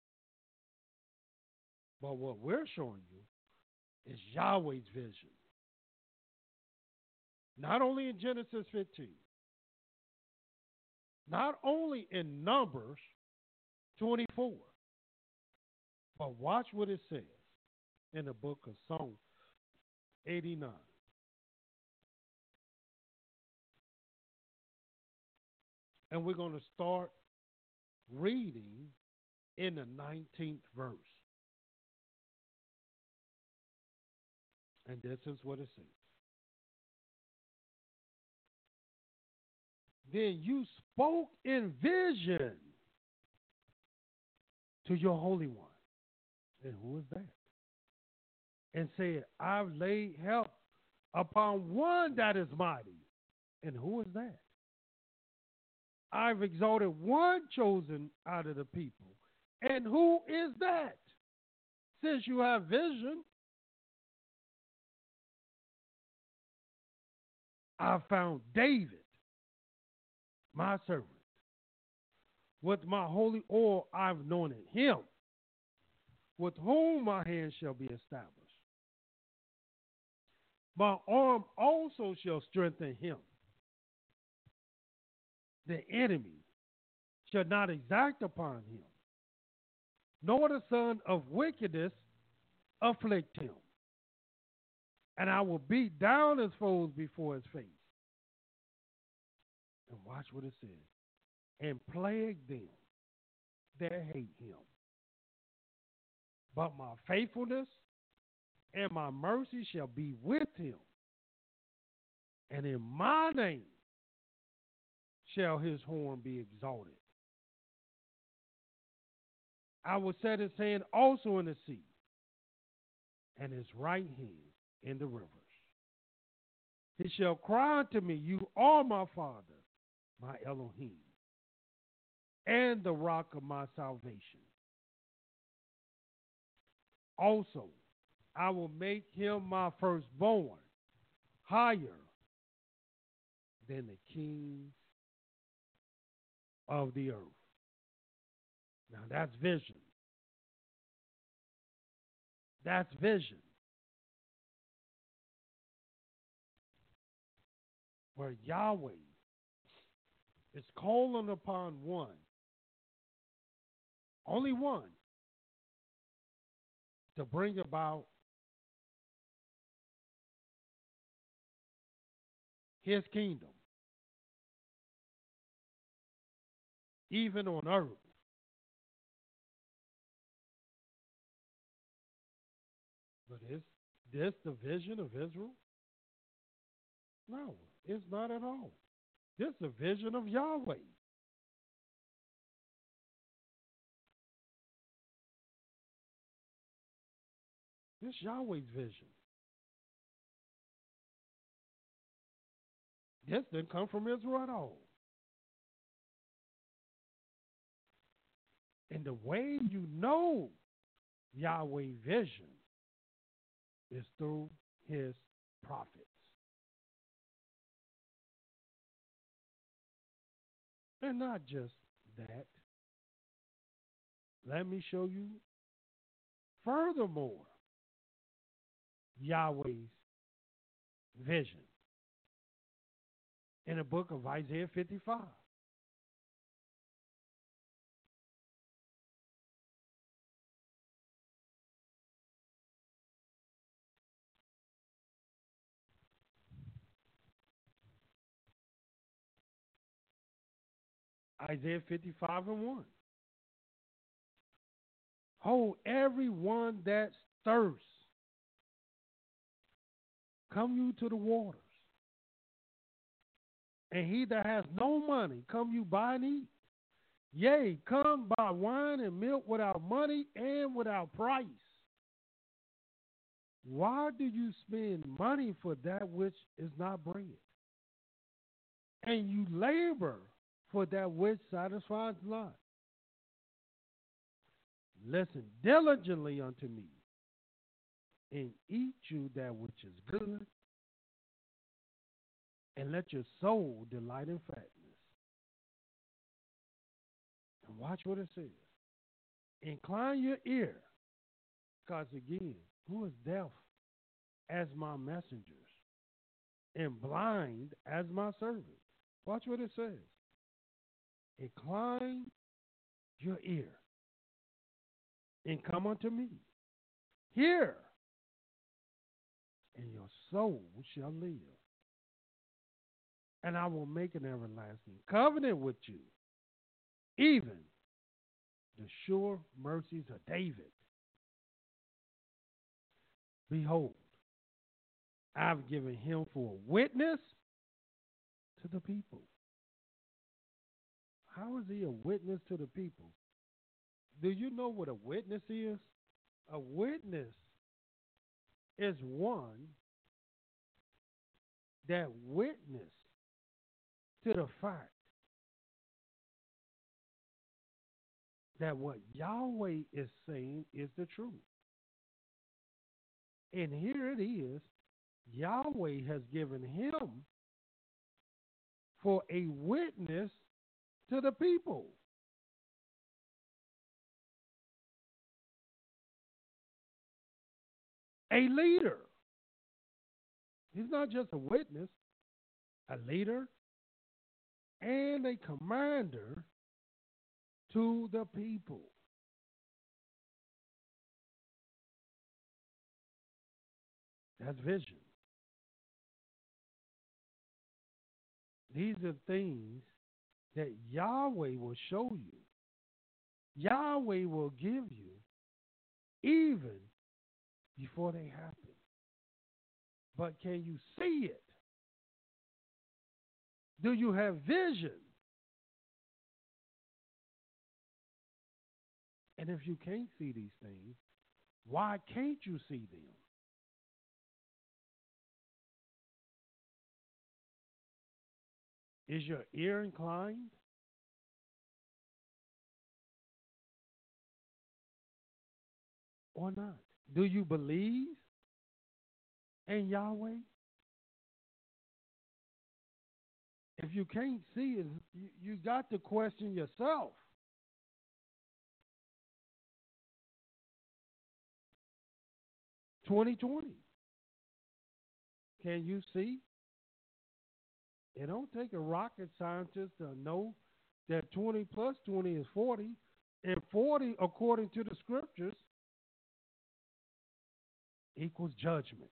But what we're showing you is Yahweh's vision. Not only in Genesis 15, not only in Numbers 24, but watch what it says in the book of Psalm 89. And we're going to start reading in the 19th verse. And this is what it says. Then you spoke in vision to your Holy One. And who is that? And said, I've laid help upon one that is mighty. And who is that? I've exalted one chosen out of the people. And who is that? Since you have vision, I found David, my servant. With my holy oil I've anointed him, with whom my hand shall be established. My arm also shall strengthen him. The enemy shall not exact upon him, nor the son of wickedness afflict him. And I will beat down his foes before his face. And watch what it says. And plague them that hate him. But my faithfulness and my mercy shall be with him. And in my name shall his horn be exalted. I will set his hand also in the sea, and his right hand in the rivers. He shall cry unto me, you are my Father, my Elohim, and the rock of my salvation. Also, I will make him my firstborn, higher than the kings of the earth. Now that's vision. That's vision. where Yahweh is calling upon one, only one, to bring about his kingdom, even on earth. But is this the vision of Israel? No, it's not at all. This is the vision of Yahweh. This is Yahweh's vision. This didn't come from Israel at all. And the way you know Yahweh's vision is through his prophets. And not just that. Let me show you furthermore Yahweh's vision in the book of Isaiah 55. Isaiah 55 and 1. Hold everyone that thirsts, come you to the waters. And he that has no money, come you buy and eat. Yea, come buy wine and milk without money and without price. Why do you spend money for that which is not bread? And you labor for that which satisfies not. Listen diligently unto me, and eat you that which is good, and let your soul delight in fatness. And watch what it says. Incline your ear, because again, who is deaf as my messengers, and blind as my servants? Watch what it says. Incline your ear, and come unto me. Hear, and your soul shall live. And I will make an everlasting covenant with you, even the sure mercies of David. Behold, I've given him for a witness to the people. How is he a witness to the people? Do you know what a witness is? A witness is one that witnessed to the fact that what Yahweh is saying is the truth. And here it is, Yahweh has given him for a witness to the people. A leader. He's not just a witness, a leader and a commander to the people. That's vision. These are things that Yahweh will show you. Yahweh will give you even before they happen. But can you see it? Do you have vision? And if you can't see these things, why can't you see them? Is your ear inclined? Or not? Do you believe in Yahweh? If you can't see it, you got to question yourself. (2020). Can you see? It don't take a rocket scientist to know that 20 plus 20 is 40, and 40, according to the scriptures, equals judgment.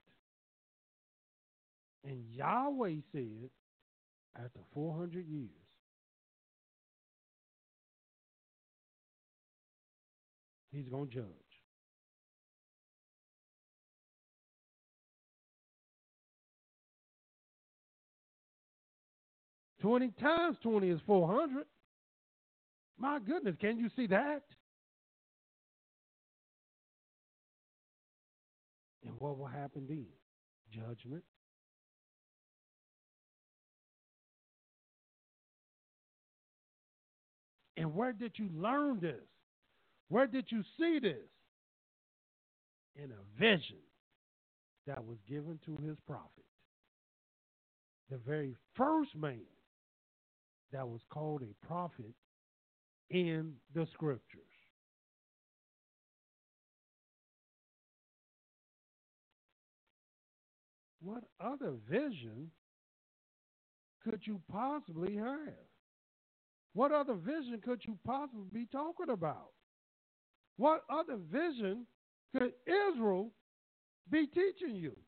And Yahweh said, after 400 years, he's going to judge. $20 times 20 is 400. My goodness, can you see that? And what will happen then? Judgment. And where did you learn this? Where did you see this? In a vision that was given to his prophet. The very first man that was called a prophet in the scriptures. What other vision could you possibly have? What other vision could you possibly be talking about? What other vision could Israel be teaching you?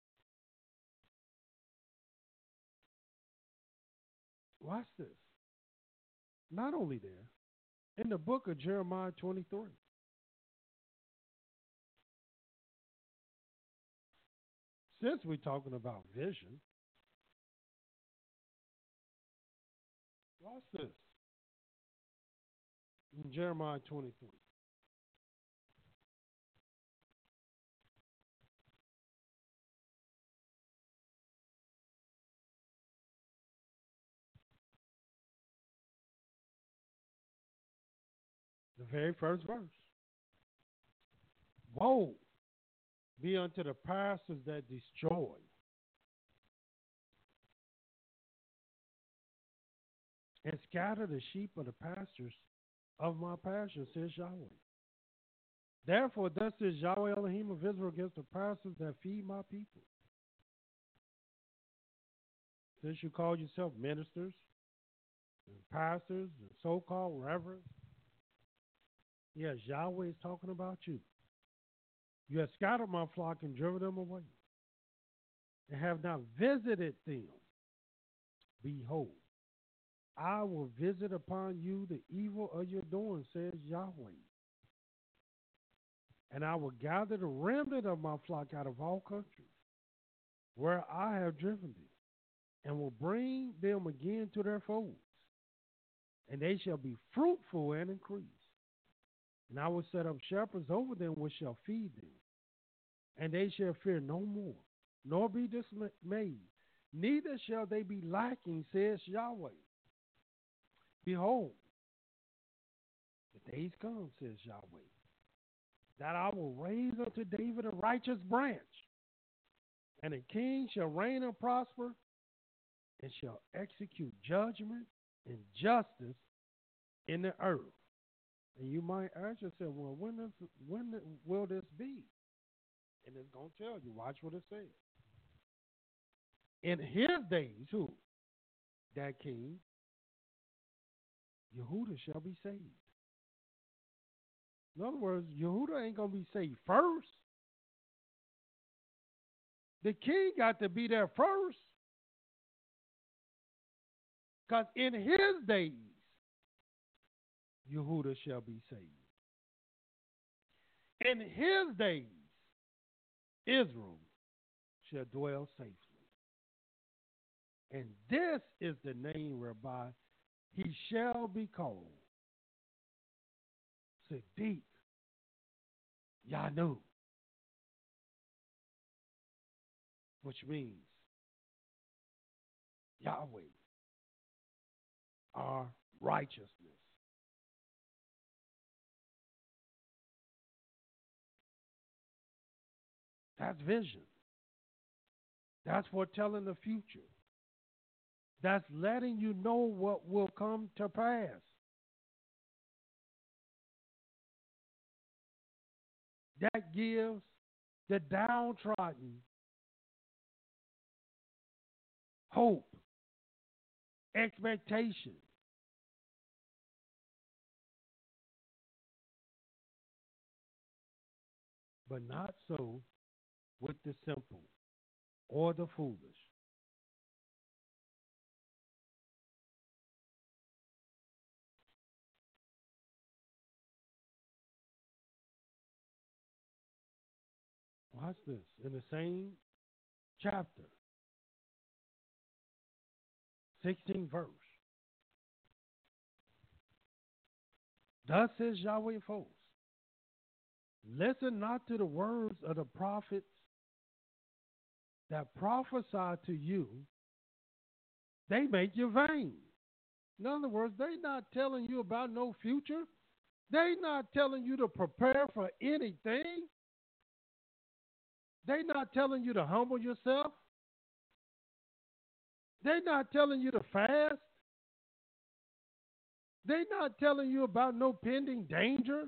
Watch this. Not only there, in the book of Jeremiah 23. Since we're talking about vision, watch this. In Jeremiah 23. The very first verse. Woe be unto the pastors that destroy and scatter the sheep of the pastures of my pasture, says Yahweh. Therefore, thus says Yahweh Elohim of Israel against the pastors that feed my people. Since you call yourself ministers and pastors and so-called reverends, yes, Yahweh is talking about you. You have scattered my flock and driven them away, and have not visited them. Behold, I will visit upon you the evil of your doing, says Yahweh. And I will gather the remnant of my flock out of all countries, where I have driven them, and will bring them again to their folds, and they shall be fruitful and increase. And I will set up shepherds over them which shall feed them, and they shall fear no more, nor be dismayed, neither shall they be lacking, says Yahweh. Behold, the days come, says Yahweh, that I will raise unto David a righteous branch, and a king shall reign and prosper, and shall execute judgment and justice in the earth. And you might ask yourself, well, when will this be? And it's going to tell you. Watch what it says. In his days, who? That king, Yehuda shall be saved. In other words, Yehuda ain't going to be saved first. The king got to be there first. Because in his days, Yehuda shall be saved. In his days, Israel shall dwell safely. And this is the name whereby he shall be called Siddiq Yanu, which means Yahweh, our righteousness. That's vision. That's foretelling the future. That's letting you know what will come to pass. That gives the downtrodden hope expectation. But not so with the simple or the foolish. Watch this. In the same chapter, 16th verse. Thus says Yahweh of hosts, listen not to the words of the prophets that prophesy to you. They make you vain. In other words, they not telling you about no future. They not telling you to prepare for anything. They not telling you to humble yourself. They not telling you to fast. They not telling you about no pending danger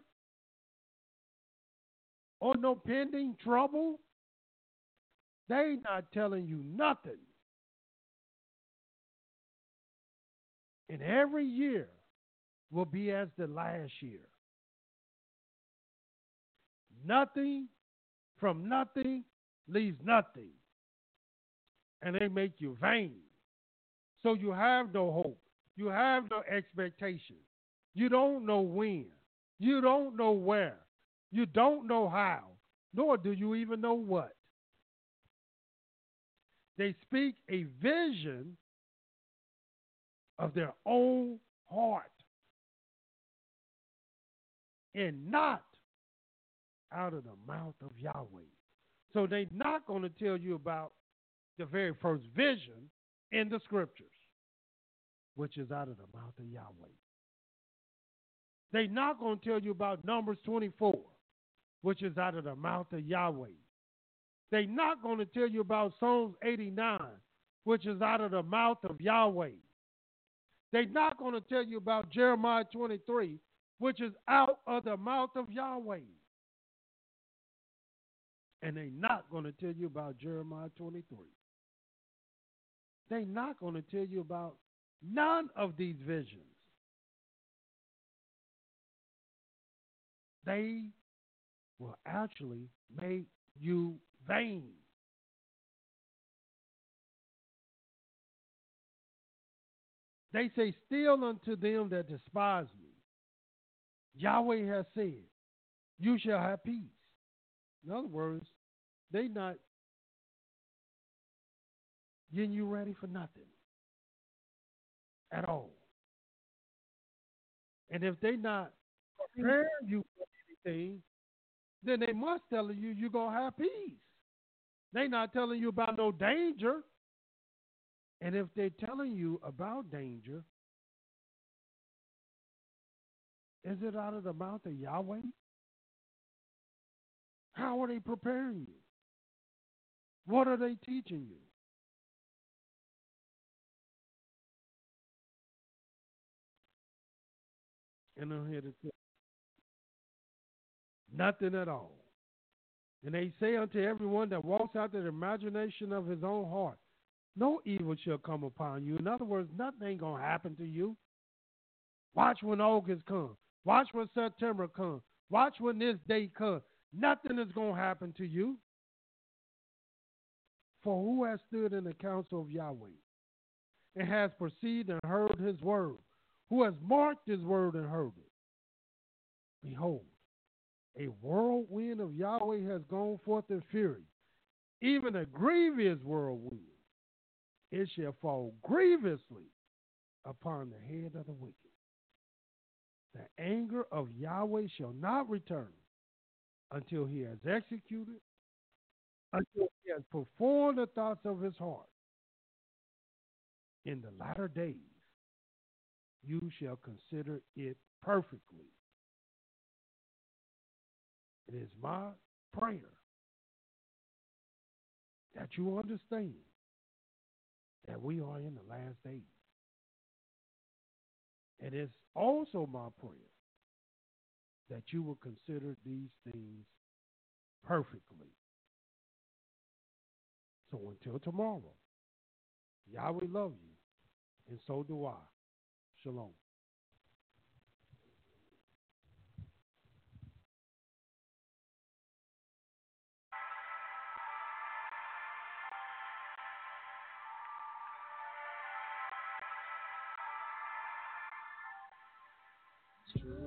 or no pending trouble. They not telling you nothing. And every year will be as the last year. Nothing from nothing leaves nothing. And they make you vain. So you have no hope. You have no expectation. You don't know when. You don't know where. You don't know how. Nor do you even know what. They speak a vision of their own heart and not out of the mouth of Yahweh. So they're not going to tell you about the very first vision in the scriptures, which is out of the mouth of Yahweh. They're not going to tell you about Numbers 24, which is out of the mouth of Yahweh. They're not going to tell you about Psalms 89, which is out of the mouth of Yahweh. They're not going to tell you about Jeremiah 23, which is out of the mouth of Yahweh. And they're not going to tell you about Jeremiah 23. They're not going to tell you about none of these visions. They will actually make you vain. They say, still unto them that despise me, Yahweh has said, you shall have peace. In other words, they not getting you ready for nothing at all. And if they not preparing you for anything, then they must tell you you're going to have peace. They not telling you about no danger. And if they're telling you about danger, is it out of the mouth of Yahweh? How are they preparing you? What are they teaching you? And I'm here to tell you, nothing at all. And they say unto everyone that walks after the imagination of his own heart, no evil shall come upon you. In other words, nothing ain't going to happen to you. Watch when August comes. Watch when September comes. Watch when this day comes. Nothing is going to happen to you. For who has stood in the counsel of Yahweh and has perceived and heard his word? Who has marked his word and heard it? Behold, a whirlwind of Yahweh has gone forth in fury, even a grievous whirlwind. It shall fall grievously upon the head of the wicked. The anger of Yahweh shall not return until he has executed, until he has performed the thoughts of his heart. In the latter days, you shall consider it perfectly. It is my prayer that you understand that we are in the last days. It is also my prayer that you will consider these things perfectly. So until tomorrow, Yahweh love you. and so do I. Shalom. True.